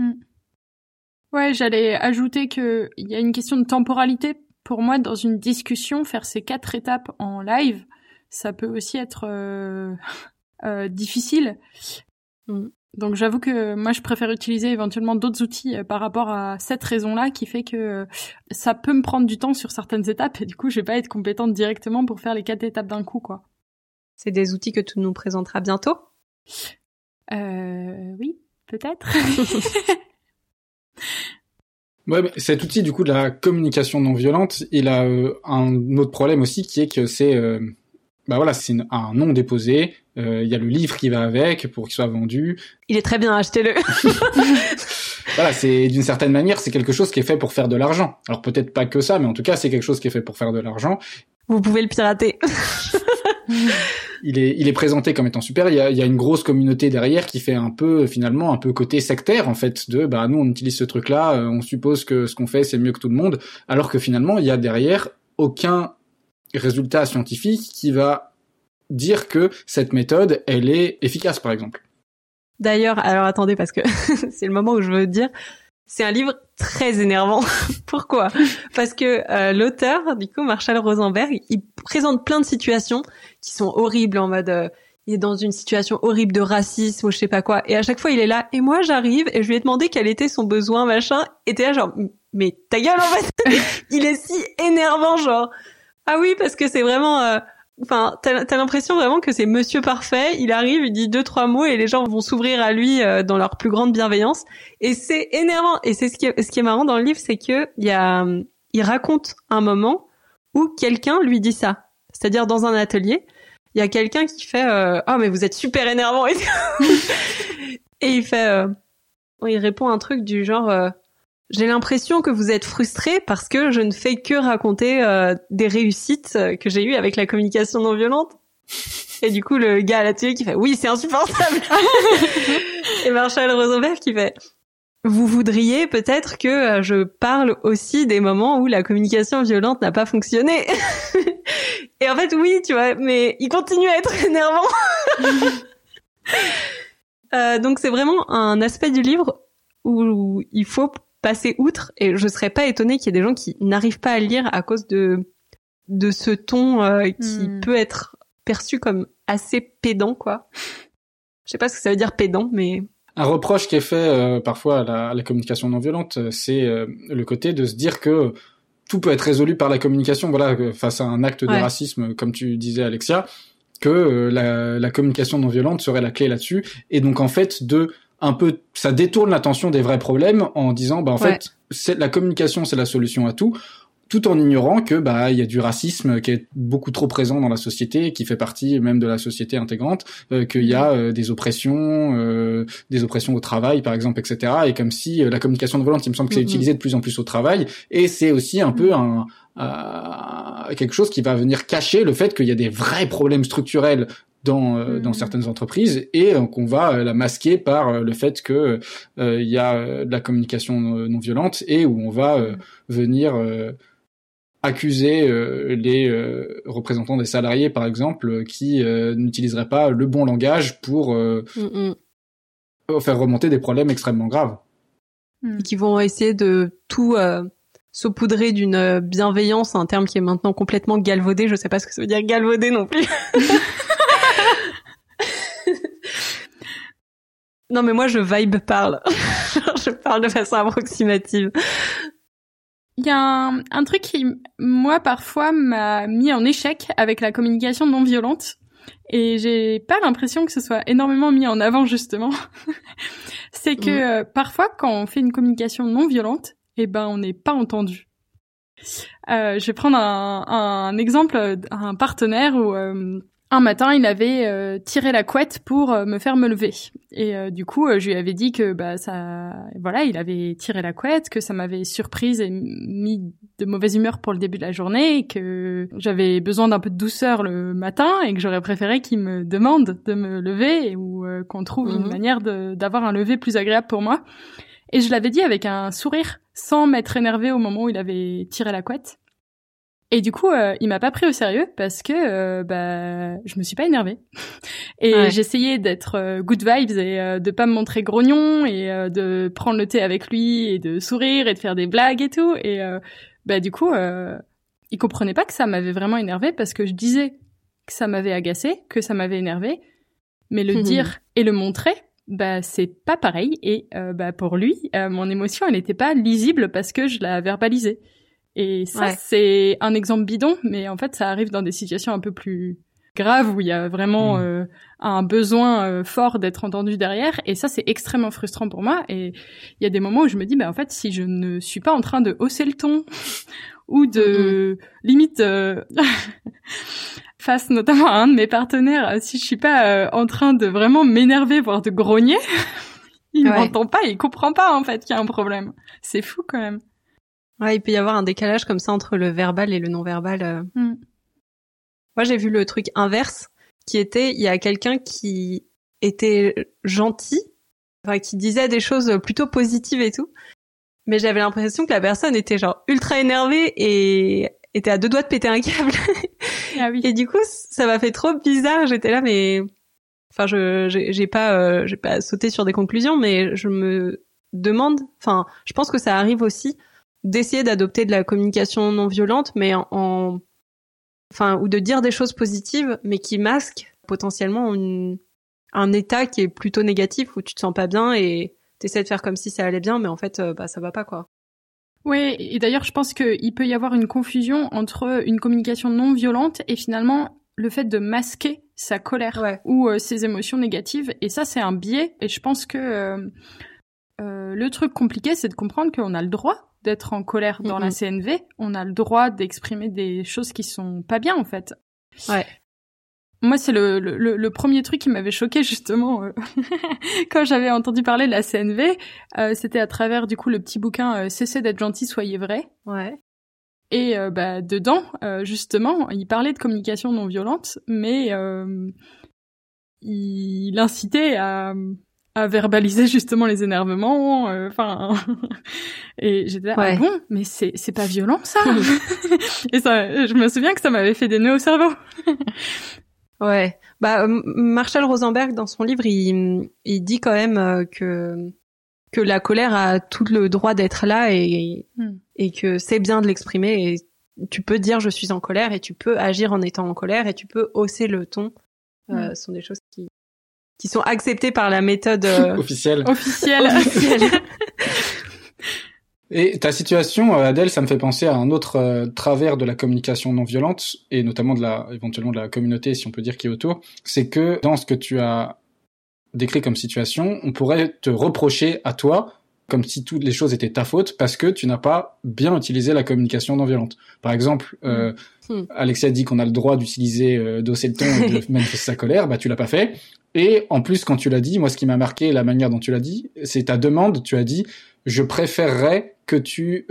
Ouais, j'allais ajouter que il y a une question de temporalité. Pour moi, dans une discussion, faire ces 4 étapes en live, ça peut aussi être difficile. Donc j'avoue que moi je préfère utiliser éventuellement d'autres outils par rapport à cette raison-là, qui fait que ça peut me prendre du temps sur certaines étapes et du coup je vais pas être compétente directement pour faire les 4 étapes d'un coup, quoi. C'est des outils que tu nous présenteras bientôt ? Oui, peut-être. Ouais, mais cet outil du coup de la communication non violente, il a un autre problème aussi qui est que c'est c'est un nom déposé, il y a le livre qui va avec pour qu'il soit vendu. Il est très bien, achetez-le. Voilà, c'est d'une certaine manière, c'est quelque chose qui est fait pour faire de l'argent. Alors peut-être pas que ça, mais en tout cas, c'est quelque chose qui est fait pour faire de l'argent. Vous pouvez le pirater. Il est présenté comme étant super. Il y a une grosse communauté derrière qui fait un peu côté sectaire en fait de nous on utilise ce truc là, on suppose que ce qu'on fait c'est mieux que tout le monde, alors que finalement il y a derrière aucun résultat scientifique qui va dire que cette méthode elle est efficace par exemple. D'ailleurs, alors attendez parce que c'est le moment où je veux dire, c'est un livre très énervant. Pourquoi ? Parce que l'auteur, du coup, Marshall Rosenberg, il présente plein de situations qui sont horribles, en mode il est dans une situation horrible de racisme ou je sais pas quoi, et à chaque fois il est là, et moi j'arrive et je lui ai demandé quel était son besoin, machin, et t'es là genre, mais ta gueule en fait. Il est si énervant, genre, ah oui, parce que c'est vraiment... t'as l'impression vraiment que c'est Monsieur Parfait, il arrive, il dit 2-3 mots et les gens vont s'ouvrir à lui dans leur plus grande bienveillance, et c'est énervant. Et c'est ce qui est marrant dans le livre, c'est que il raconte un moment où quelqu'un lui dit ça. C'est-à-dire dans un atelier, il y a quelqu'un qui fait oh mais vous êtes super énervant et il fait il répond un truc du genre j'ai l'impression que vous êtes frustré parce que je ne fais que raconter des réussites que j'ai eues avec la communication non violente. Et du coup, le gars à l'atelier qui fait « Oui, c'est insupportable !» Et Marshall Rosenberg qui fait « Vous voudriez peut-être que je parle aussi des moments où la communication violente n'a pas fonctionné ?» Et en fait, oui, tu vois, mais il continue à être énervant. Donc c'est vraiment un aspect du livre où il faut passer outre, et je serais pas étonnée qu'il y ait des gens qui n'arrivent pas à le lire à cause de ce ton qui peut être perçu comme assez pédant, quoi. Je sais pas ce que ça veut dire pédant, mais... Un reproche qui est fait parfois à la communication non violente, c'est le côté de se dire que tout peut être résolu par la communication, voilà, face à un acte de racisme, comme tu disais Alexia, que la communication non violente serait la clé là-dessus, et donc en fait de ça détourne l'attention des vrais problèmes en disant en fait la communication c'est la solution à tout en ignorant que il y a du racisme qui est beaucoup trop présent dans la société, qui fait partie même de la société intégrante, qu'il y a des oppressions au travail par exemple, etc. Et comme si la communication non violente, il me semble que c'est utilisé de plus en plus au travail, et c'est aussi un peu quelque chose qui va venir cacher le fait qu'il y a des vrais problèmes structurels dans certaines entreprises, et qu'on va la masquer par le fait que il y a de la communication non violente, et où on va venir accuser les représentants des salariés, par exemple, qui n'utiliseraient pas le bon langage pour faire remonter des problèmes extrêmement graves. Et qui vont essayer de tout saupoudrer d'une bienveillance, un terme qui est maintenant complètement galvaudé. Je sais pas ce que ça veut dire galvaudé non plus. Non mais moi je parle. Je parle de façon approximative. Il y a un truc qui, moi, parfois, m'a mis en échec avec la communication non violente. Et j'ai pas l'impression que ce soit énormément mis en avant, justement. C'est que parfois, quand on fait une communication non violente, on n'est pas entendu. Je vais prendre un exemple, un partenaire où un matin, il avait tiré la couette pour me faire me lever. Et du coup, je lui avais dit que il avait tiré la couette, que ça m'avait surprise et mis de mauvaise humeur pour le début de la journée, et que j'avais besoin d'un peu de douceur le matin, et que j'aurais préféré qu'il me demande de me lever, ou qu'on trouve une manière d'avoir un lever plus agréable pour moi. Et je l'avais dit avec un sourire, sans m'être énervée au moment où il avait tiré la couette. Et du coup, il m'a pas pris au sérieux parce que je me suis pas énervée. Et j'essayais d'être good vibes et de pas me montrer grognon, et de prendre le thé avec lui et de sourire et de faire des blagues et tout. Et du coup, il comprenait pas que ça m'avait vraiment énervée, parce que je disais que ça m'avait agacée, que ça m'avait énervée, mais le dire et le montrer, c'est pas pareil. Et pour lui, mon émotion, elle était pas lisible parce que je la verbalisais. Et ça, c'est un exemple bidon, mais en fait, ça arrive dans des situations un peu plus graves où il y a vraiment un besoin fort d'être entendu derrière. Et ça, c'est extrêmement frustrant pour moi. Et il y a des moments où je me dis, en fait, si je ne suis pas en train de hausser le ton ou de limite face notamment à un de mes partenaires, si je suis pas en train de vraiment m'énerver, voire de grogner, il m'entend pas, il comprend pas en fait qu'il y a un problème. C'est fou quand même. Ouais, il peut y avoir un décalage comme ça entre le verbal et le non-verbal. Moi, j'ai vu le truc inverse, qui était, il y a quelqu'un qui était gentil, qui disait des choses plutôt positives et tout, mais j'avais l'impression que la personne était genre ultra énervée et était à deux doigts de péter un câble. Ah oui. Et du coup, ça m'a fait trop bizarre. J'étais là, mais j'ai pas sauté sur des conclusions, mais je me demande, je pense que ça arrive aussi d'essayer d'adopter de la communication non violente, mais ou de dire des choses positives, mais qui masquent potentiellement un état qui est plutôt négatif, où tu te sens pas bien et t'essaies de faire comme si ça allait bien, mais en fait, ça va pas, quoi. Oui, et d'ailleurs, je pense qu'il peut y avoir une confusion entre une communication non violente et finalement le fait de masquer sa colère ou ses émotions négatives. Et ça, c'est un biais. Et je pense que le truc compliqué, c'est de comprendre qu'on a le droit d'être en colère dans la CNV. On a le droit d'exprimer des choses qui sont pas bien, en fait. Ouais. Moi, c'est le premier truc qui m'avait choqué justement quand j'avais entendu parler de la CNV. C'était à travers du coup le petit bouquin Cessez d'être gentil, soyez vrai. Ouais. Et dedans, justement, il parlait de communication non violente, mais il incitait à verbaliser justement les énervements. Et j'étais là, ah bon, mais c'est pas violent ça. Et ça, je me souviens que ça m'avait fait des nœuds au cerveau. Ouais, Marshall Rosenberg dans son livre, il dit quand même que la colère a tout le droit d'être là et que c'est bien de l'exprimer, et tu peux dire je suis en colère et tu peux agir en étant en colère et tu peux hausser le ton. Ce sont des choses qui sont acceptées par la méthode officielle. Officielle. Et ta situation, Adèle, ça me fait penser à un autre travers de la communication non violente, et notamment éventuellement de la communauté, si on peut dire, qui est autour. C'est que dans ce que tu as décrit comme situation, on pourrait te reprocher à toi, comme si toutes les choses étaient ta faute, parce que tu n'as pas bien utilisé la communication non violente. Par exemple, Alexia dit qu'on a le droit d'utiliser, d'hausser le ton et de manifester sa colère, bah tu l'as pas fait. Et en plus, quand tu l'as dit, moi ce qui m'a marqué, la manière dont tu l'as dit, c'est ta demande, tu as dit « je préférerais que tu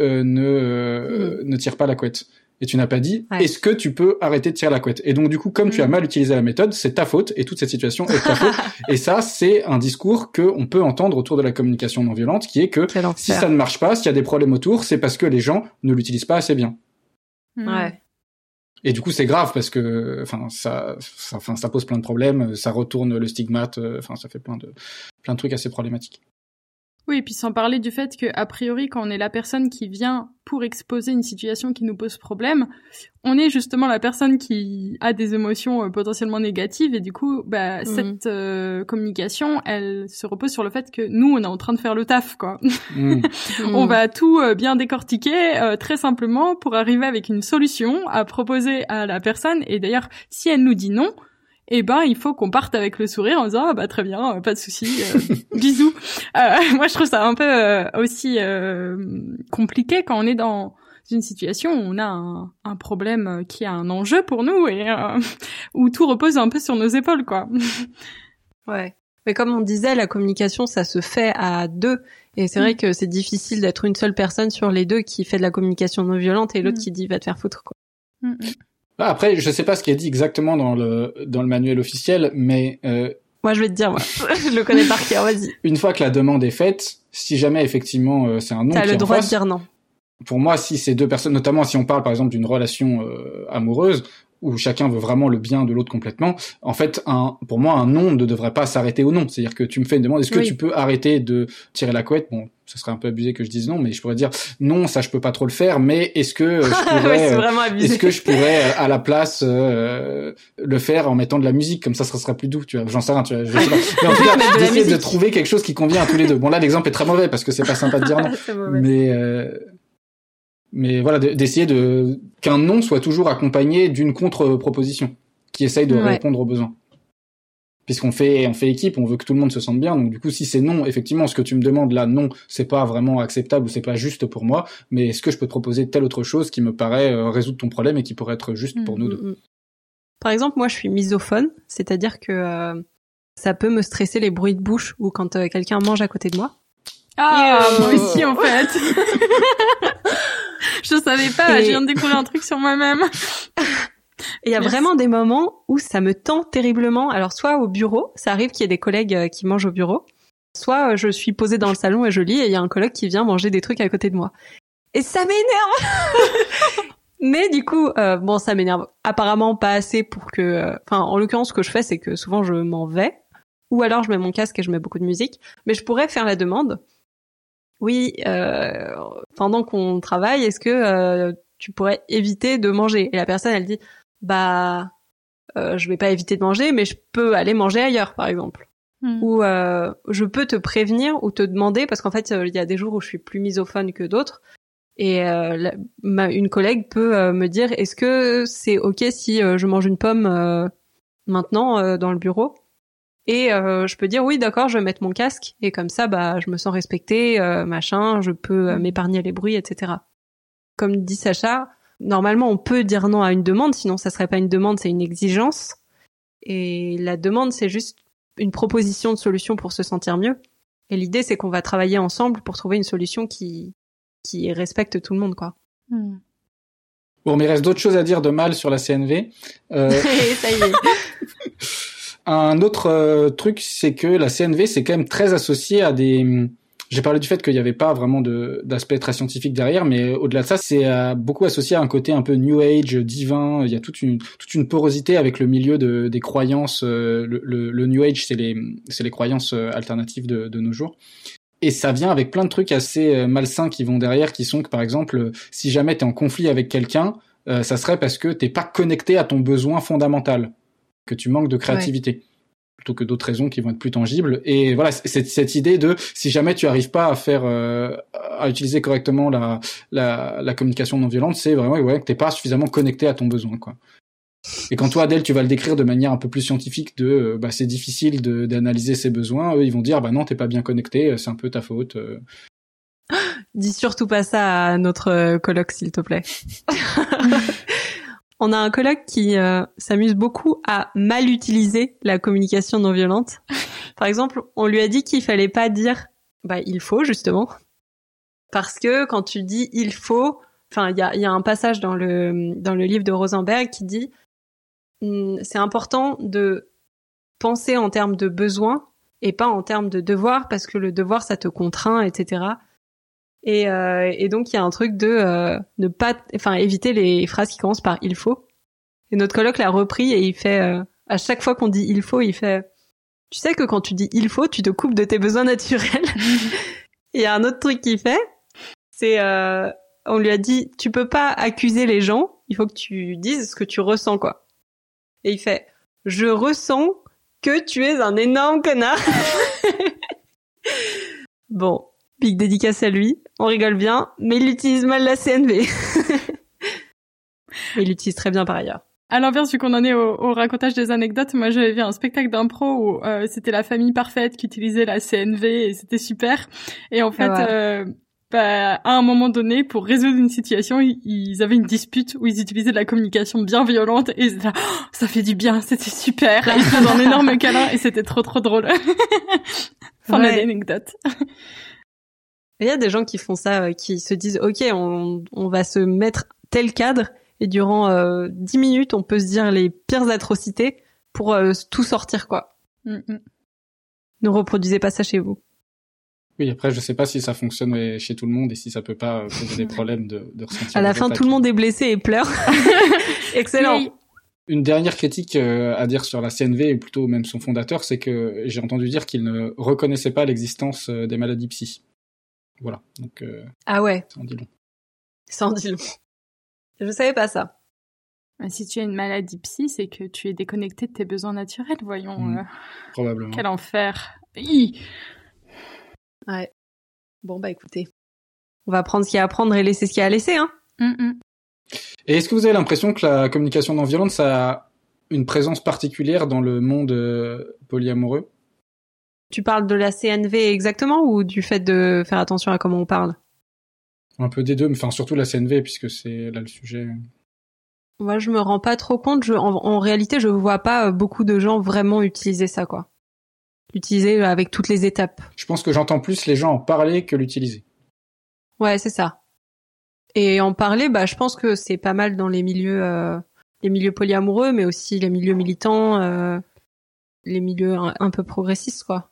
ne tires pas la couette ». Et tu n'as pas dit est-ce que tu peux arrêter de tirer la couette. Et donc du coup, comme tu as mal utilisé la méthode, c'est ta faute et toute cette situation est ta faute. Et ça, c'est un discours que on peut entendre autour de la communication non violente, qui est que si ça ne marche pas, s'il y a des problèmes autour, c'est parce que les gens ne l'utilisent pas assez bien. Ouais. Et du coup, c'est grave parce que, ça pose plein de problèmes, ça retourne le stigmate, ça fait plein de trucs assez problématiques. Oui, et puis sans parler du fait que, a priori, quand on est la personne qui vient pour exposer une situation qui nous pose problème, on est justement la personne qui a des émotions potentiellement négatives, et du coup, cette communication, elle se repose sur le fait que nous, on est en train de faire le taf, quoi. On va tout bien décortiquer très simplement pour arriver avec une solution à proposer à la personne, et d'ailleurs, si elle nous dit non, il faut qu'on parte avec le sourire en disant très bien, pas de souci, bisous. Moi je trouve ça un peu aussi compliqué quand on est dans une situation où on a un problème qui a un enjeu pour nous et où tout repose un peu sur nos épaules, quoi. Ouais. Mais comme on disait, la communication, ça se fait à deux. Et c'est vrai que c'est difficile d'être une seule personne sur les deux qui fait de la communication non violente et l'autre qui dit va te faire foutre, quoi. Après, je sais pas ce qui est dit exactement dans le manuel officiel, mais moi je vais te dire, je le connais par cœur, vas-y. Une fois que la demande est faite, si jamais effectivement c'est un non, t'as le droit de dire non. Pour moi, si ces deux personnes, notamment si on parle par exemple d'une relation amoureuse où chacun veut vraiment le bien de l'autre complètement, en fait, pour moi, un non ne devrait pas s'arrêter au non. C'est-à-dire que tu me fais une demande, est-ce que tu peux arrêter de tirer la couette? Bon, ça serait un peu abusé que je dise non, mais je pourrais dire non, ça je peux pas trop le faire, mais est-ce que je pourrais, est-ce que je pourrais à la place le faire en mettant de la musique, comme ça serait plus doux, tu vois? J'en sais rien, tu vois. Je sais pas. Mais en tout cas, d'essayer de trouver quelque chose qui convient à tous les deux. Bon là, l'exemple est très mauvais parce que c'est pas sympa de dire non, mais voilà, d'essayer qu'un non soit toujours accompagné d'une contre-proposition qui essaye de répondre aux besoins. Puisqu'on fait équipe, on veut que tout le monde se sente bien. Donc du coup, si c'est non, effectivement, ce que tu me demandes là, non, c'est pas vraiment acceptable ou c'est pas juste pour moi. Mais est-ce que je peux te proposer telle autre chose qui me paraît résoudre ton problème et qui pourrait être juste pour nous deux? Par exemple, moi, je suis misophone, c'est-à-dire que ça peut me stresser les bruits de bouche ou quand quelqu'un mange à côté de moi. Moi aussi, en fait. Je savais pas, je viens de découvrir un truc sur moi-même. Et il y a vraiment des moments où ça me tend terriblement. Alors, soit au bureau, ça arrive qu'il y ait des collègues qui mangent au bureau. Soit je suis posée dans le salon et je lis et il y a un collègue qui vient manger des trucs à côté de moi. Et ça m'énerve. Mais du coup, ça m'énerve apparemment pas assez pour que... en l'occurrence, ce que je fais, c'est que souvent je m'en vais. Ou alors je mets mon casque et je mets beaucoup de musique. Mais je pourrais faire la demande. Oui, pendant qu'on travaille, est-ce que tu pourrais éviter de manger? Et la personne, elle dit, je vais pas éviter de manger, mais je peux aller manger ailleurs, par exemple. Ou je peux te prévenir ou te demander, parce qu'en fait, il y a des jours où je suis plus misophone que d'autres. Et une collègue peut me dire, est-ce que c'est ok si je mange une pomme maintenant dans le bureau? Et je peux dire oui, d'accord, je vais mettre mon casque et comme ça, je me sens respectée, je peux m'épargner les bruits, etc. Comme dit Sacha, normalement on peut dire non à une demande, sinon ça serait pas une demande, c'est une exigence. Et la demande, c'est juste une proposition de solution pour se sentir mieux. Et l'idée, c'est qu'on va travailler ensemble pour trouver une solution qui respecte tout le monde, quoi. Bon, mais il reste d'autres choses à dire de mal sur la CNV. Ça y est. Un autre truc, c'est que la CNV, c'est quand même très associé à des... J'ai parlé du fait qu'il n'y avait pas vraiment d'aspect très scientifique derrière, mais au-delà de ça, c'est beaucoup associé à un côté un peu New Age, divin. Il y a toute une porosité avec le milieu des croyances. Le New Age, c'est les croyances alternatives de nos jours. Et ça vient avec plein de trucs assez malsains qui vont derrière, qui sont que, par exemple, si jamais t'es en conflit avec quelqu'un, ça serait parce que t'es pas connecté à ton besoin fondamental, que tu manques de créativité. Plutôt que d'autres raisons qui vont être plus tangibles. Et voilà, c'est cette idée de si jamais tu arrives pas à utiliser correctement la communication non violente, c'est vraiment que t'es pas suffisamment connecté à ton besoin, quoi. Et quand toi, Adèle, tu vas le décrire de manière un peu plus scientifique c'est difficile d'analyser ses besoins, eux, ils vont dire, non, t'es pas bien connecté, c'est un peu ta faute. Dis surtout pas ça à notre coloc, s'il te plaît. On a un coloc qui s'amuse beaucoup à mal utiliser la communication non violente. Par exemple, on lui a dit qu'il fallait pas dire il faut, justement. Parce que quand tu dis il faut, enfin il y a un passage dans le livre de Rosenberg qui dit c'est important de penser en termes de besoin et pas en termes de devoir, parce que le devoir ça te contraint, etc. Et donc il y a un truc de ne pas, éviter les phrases qui commencent par il faut. Et notre coloc l'a repris et il fait à chaque fois qu'on dit il faut, il fait tu sais que quand tu dis il faut, tu te coupes de tes besoins naturels. Et il y a un autre truc qu'il fait, c'est on lui a dit tu peux pas accuser les gens, il faut que tu dises ce que tu ressens, quoi. Et il fait je ressens que tu es un énorme connard. Bon, big dédicace à lui, on rigole bien, mais il utilise mal la CNV. Mais il l'utilise très bien par ailleurs. À l'inverse, vu qu'on en est au racontage des anecdotes, moi j'avais vu un spectacle d'impro où c'était la famille parfaite qui utilisait la CNV et c'était super. Et en fait, à un moment donné, pour résoudre une situation, ils avaient une dispute où ils utilisaient de la communication bien violente et ça fait du bien, c'était super. Ils faisaient un énorme câlin et c'était trop drôle. Fin de l'anecdote. Il y a des gens qui font ça, qui se disent ok, on va se mettre tel cadre. Et durant 10 minutes, on peut se dire les pires atrocités pour tout sortir, quoi. Ne reproduisez pas ça chez vous. Oui, après, je sais pas si ça fonctionne chez tout le monde et si ça peut pas poser des problèmes de ressentir. À la fin, tout le monde est blessé et pleure. Excellent. Oui. Une dernière critique à dire sur la CNV, et plutôt même son fondateur, c'est que j'ai entendu dire qu'il ne reconnaissait pas l'existence des maladies psy. Voilà. Donc, ah ouais. Ça en dit long. Ça en dit long. Je savais pas ça. Si tu as une maladie psy, c'est que tu es déconnecté de tes besoins naturels, voyons. Probablement. Quel enfer. Ouais. Bon, écoutez. On va prendre ce qu'il y a à prendre et laisser ce qu'il y a à laisser, hein. Et est-ce que vous avez l'impression que la communication non violente, ça a une présence particulière dans le monde polyamoureux ? Tu parles de la CNV exactement ou du fait de faire attention à comment on parle ? Un peu des deux, mais surtout la CNV, puisque c'est là le sujet. Moi, je me rends pas trop compte. En réalité, je vois pas beaucoup de gens vraiment utiliser ça, quoi. L'utiliser avec toutes les étapes. Je pense que j'entends plus les gens en parler que l'utiliser. Ouais, c'est ça. Et en parler, je pense que c'est pas mal dans les milieux polyamoureux, mais aussi les milieux militants, les milieux un peu progressistes, quoi.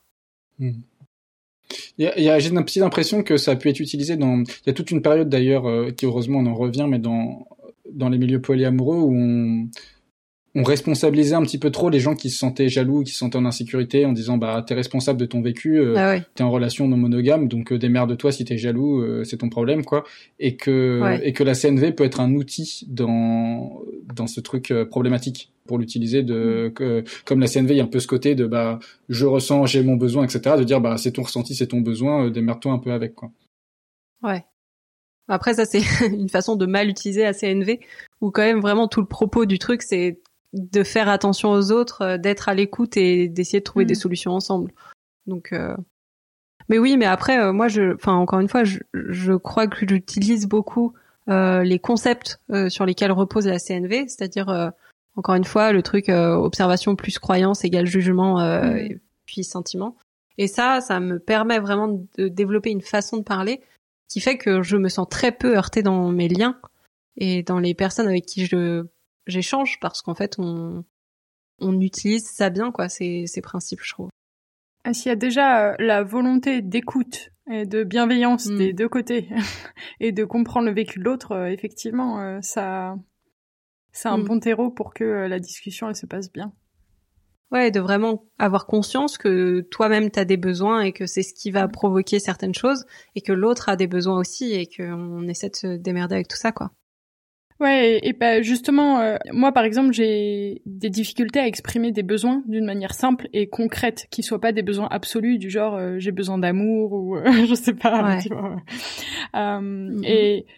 J'ai une petite impression que ça a pu être utilisé il y a toute une période d'ailleurs qui heureusement on en revient, mais dans les milieux polyamoureux où on responsabilisait un petit peu trop les gens qui se sentaient jaloux, qui se sentaient en insécurité, en disant t'es responsable de ton vécu, t'es en relation non monogame, donc démerde-toi si t'es jaloux, c'est ton problème, quoi. Et que la CNV peut être un outil dans ce truc problématique pour l'utiliser comme la CNV, il y a un peu ce côté de je ressens, j'ai mon besoin, etc. de dire c'est ton ressenti, c'est ton besoin, démerde-toi un peu avec, quoi. Ouais. Après ça c'est une façon de mal utiliser la CNV où quand même vraiment tout le propos du truc c'est de faire attention aux autres, d'être à l'écoute et d'essayer de trouver des solutions ensemble. Donc mais oui, mais après moi encore une fois je crois que j'utilise beaucoup les concepts sur lesquels repose la CNV, c'est-à-dire encore une fois le truc observation plus croyance égale jugement et puis sentiment. Et ça me permet vraiment de développer une façon de parler qui fait que je me sens très peu heurtée dans mes liens et dans les personnes avec qui j'échange parce qu'en fait on utilise ça bien, quoi, ces principes, je trouve. S'il y a déjà la volonté d'écoute et de bienveillance des deux côtés et de comprendre le vécu de l'autre, effectivement ça c'est un bon terreau pour que la discussion elle se passe bien. Ouais, de vraiment avoir conscience que toi-même t'as des besoins et que c'est ce qui va provoquer certaines choses et que l'autre a des besoins aussi et qu'on essaie de se démerder avec tout ça, quoi. Ouais, et justement, moi par exemple, j'ai des difficultés à exprimer des besoins d'une manière simple et concrète, qui soient pas des besoins absolus du genre j'ai besoin d'amour ou je sais pas, tu vois. Et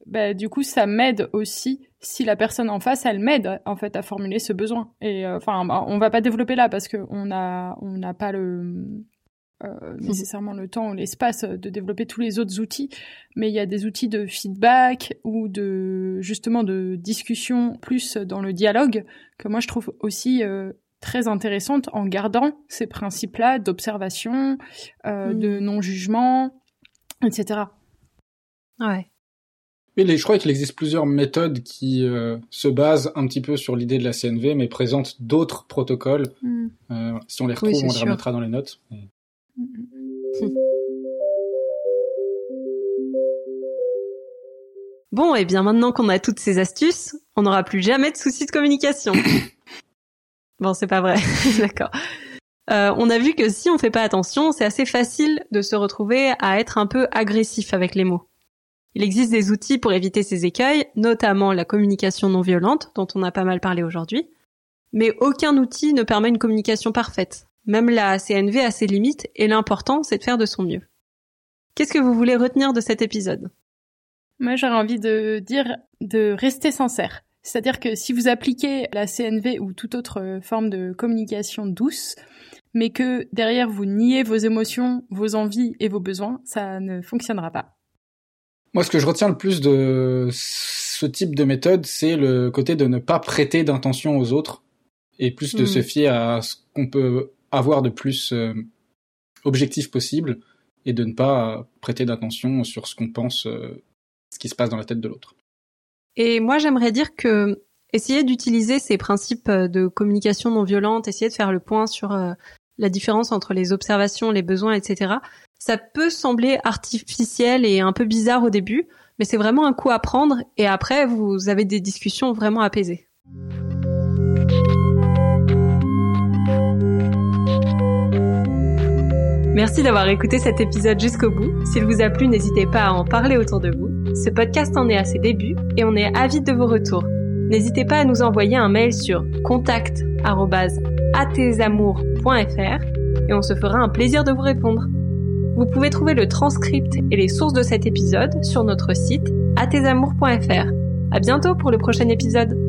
du coup, ça m'aide aussi si la personne en face, elle m'aide en fait à formuler ce besoin. Et on va pas développer là parce que on n'a pas nécessairement le temps ou l'espace de développer tous les autres outils, mais il y a des outils de feedback ou de discussion plus dans le dialogue que moi je trouve aussi très intéressante en gardant ces principes-là d'observation, de non-jugement, etc. Ouais. Et je crois qu'il existe plusieurs méthodes qui se basent un petit peu sur l'idée de la CNV, mais présentent d'autres protocoles. Si on les retrouve, on les remettra dans les notes. Bon, et bien maintenant qu'on a toutes ces astuces, on n'aura plus jamais de soucis de communication. Bon, c'est pas vrai, d'accord. On a vu que si on fait pas attention, c'est assez facile de se retrouver à être un peu agressif avec les mots. Il existe des outils pour éviter ces écueils, notamment la communication non violente, dont on a pas mal parlé aujourd'hui. Mais aucun outil ne permet une communication parfaite. Même la CNV a ses limites et l'important, c'est de faire de son mieux. Qu'est-ce que vous voulez retenir de cet épisode ? Moi, j'aurais envie de dire de rester sincère. C'est-à-dire que si vous appliquez la CNV ou toute autre forme de communication douce, mais que derrière vous niez vos émotions, vos envies et vos besoins, ça ne fonctionnera pas. Moi, ce que je retiens le plus de ce type de méthode, c'est le côté de ne pas prêter d'intention aux autres et plus de se fier à ce qu'on peut avoir de plus objectif possible et de ne pas prêter d'attention sur ce qu'on pense, ce qui se passe dans la tête de l'autre. Et moi, j'aimerais dire que essayer d'utiliser ces principes de communication non violente, essayer de faire le point sur la différence entre les observations, les besoins, etc., ça peut sembler artificiel et un peu bizarre au début, mais c'est vraiment un coup à prendre et après, vous avez des discussions vraiment apaisées. Merci d'avoir écouté cet épisode jusqu'au bout. S'il vous a plu, n'hésitez pas à en parler autour de vous. Ce podcast en est à ses débuts et on est avides de vos retours. N'hésitez pas à nous envoyer un mail sur contact@atesamours.fr et on se fera un plaisir de vous répondre. Vous pouvez trouver le transcript et les sources de cet épisode sur notre site atesamours.fr. À bientôt pour le prochain épisode.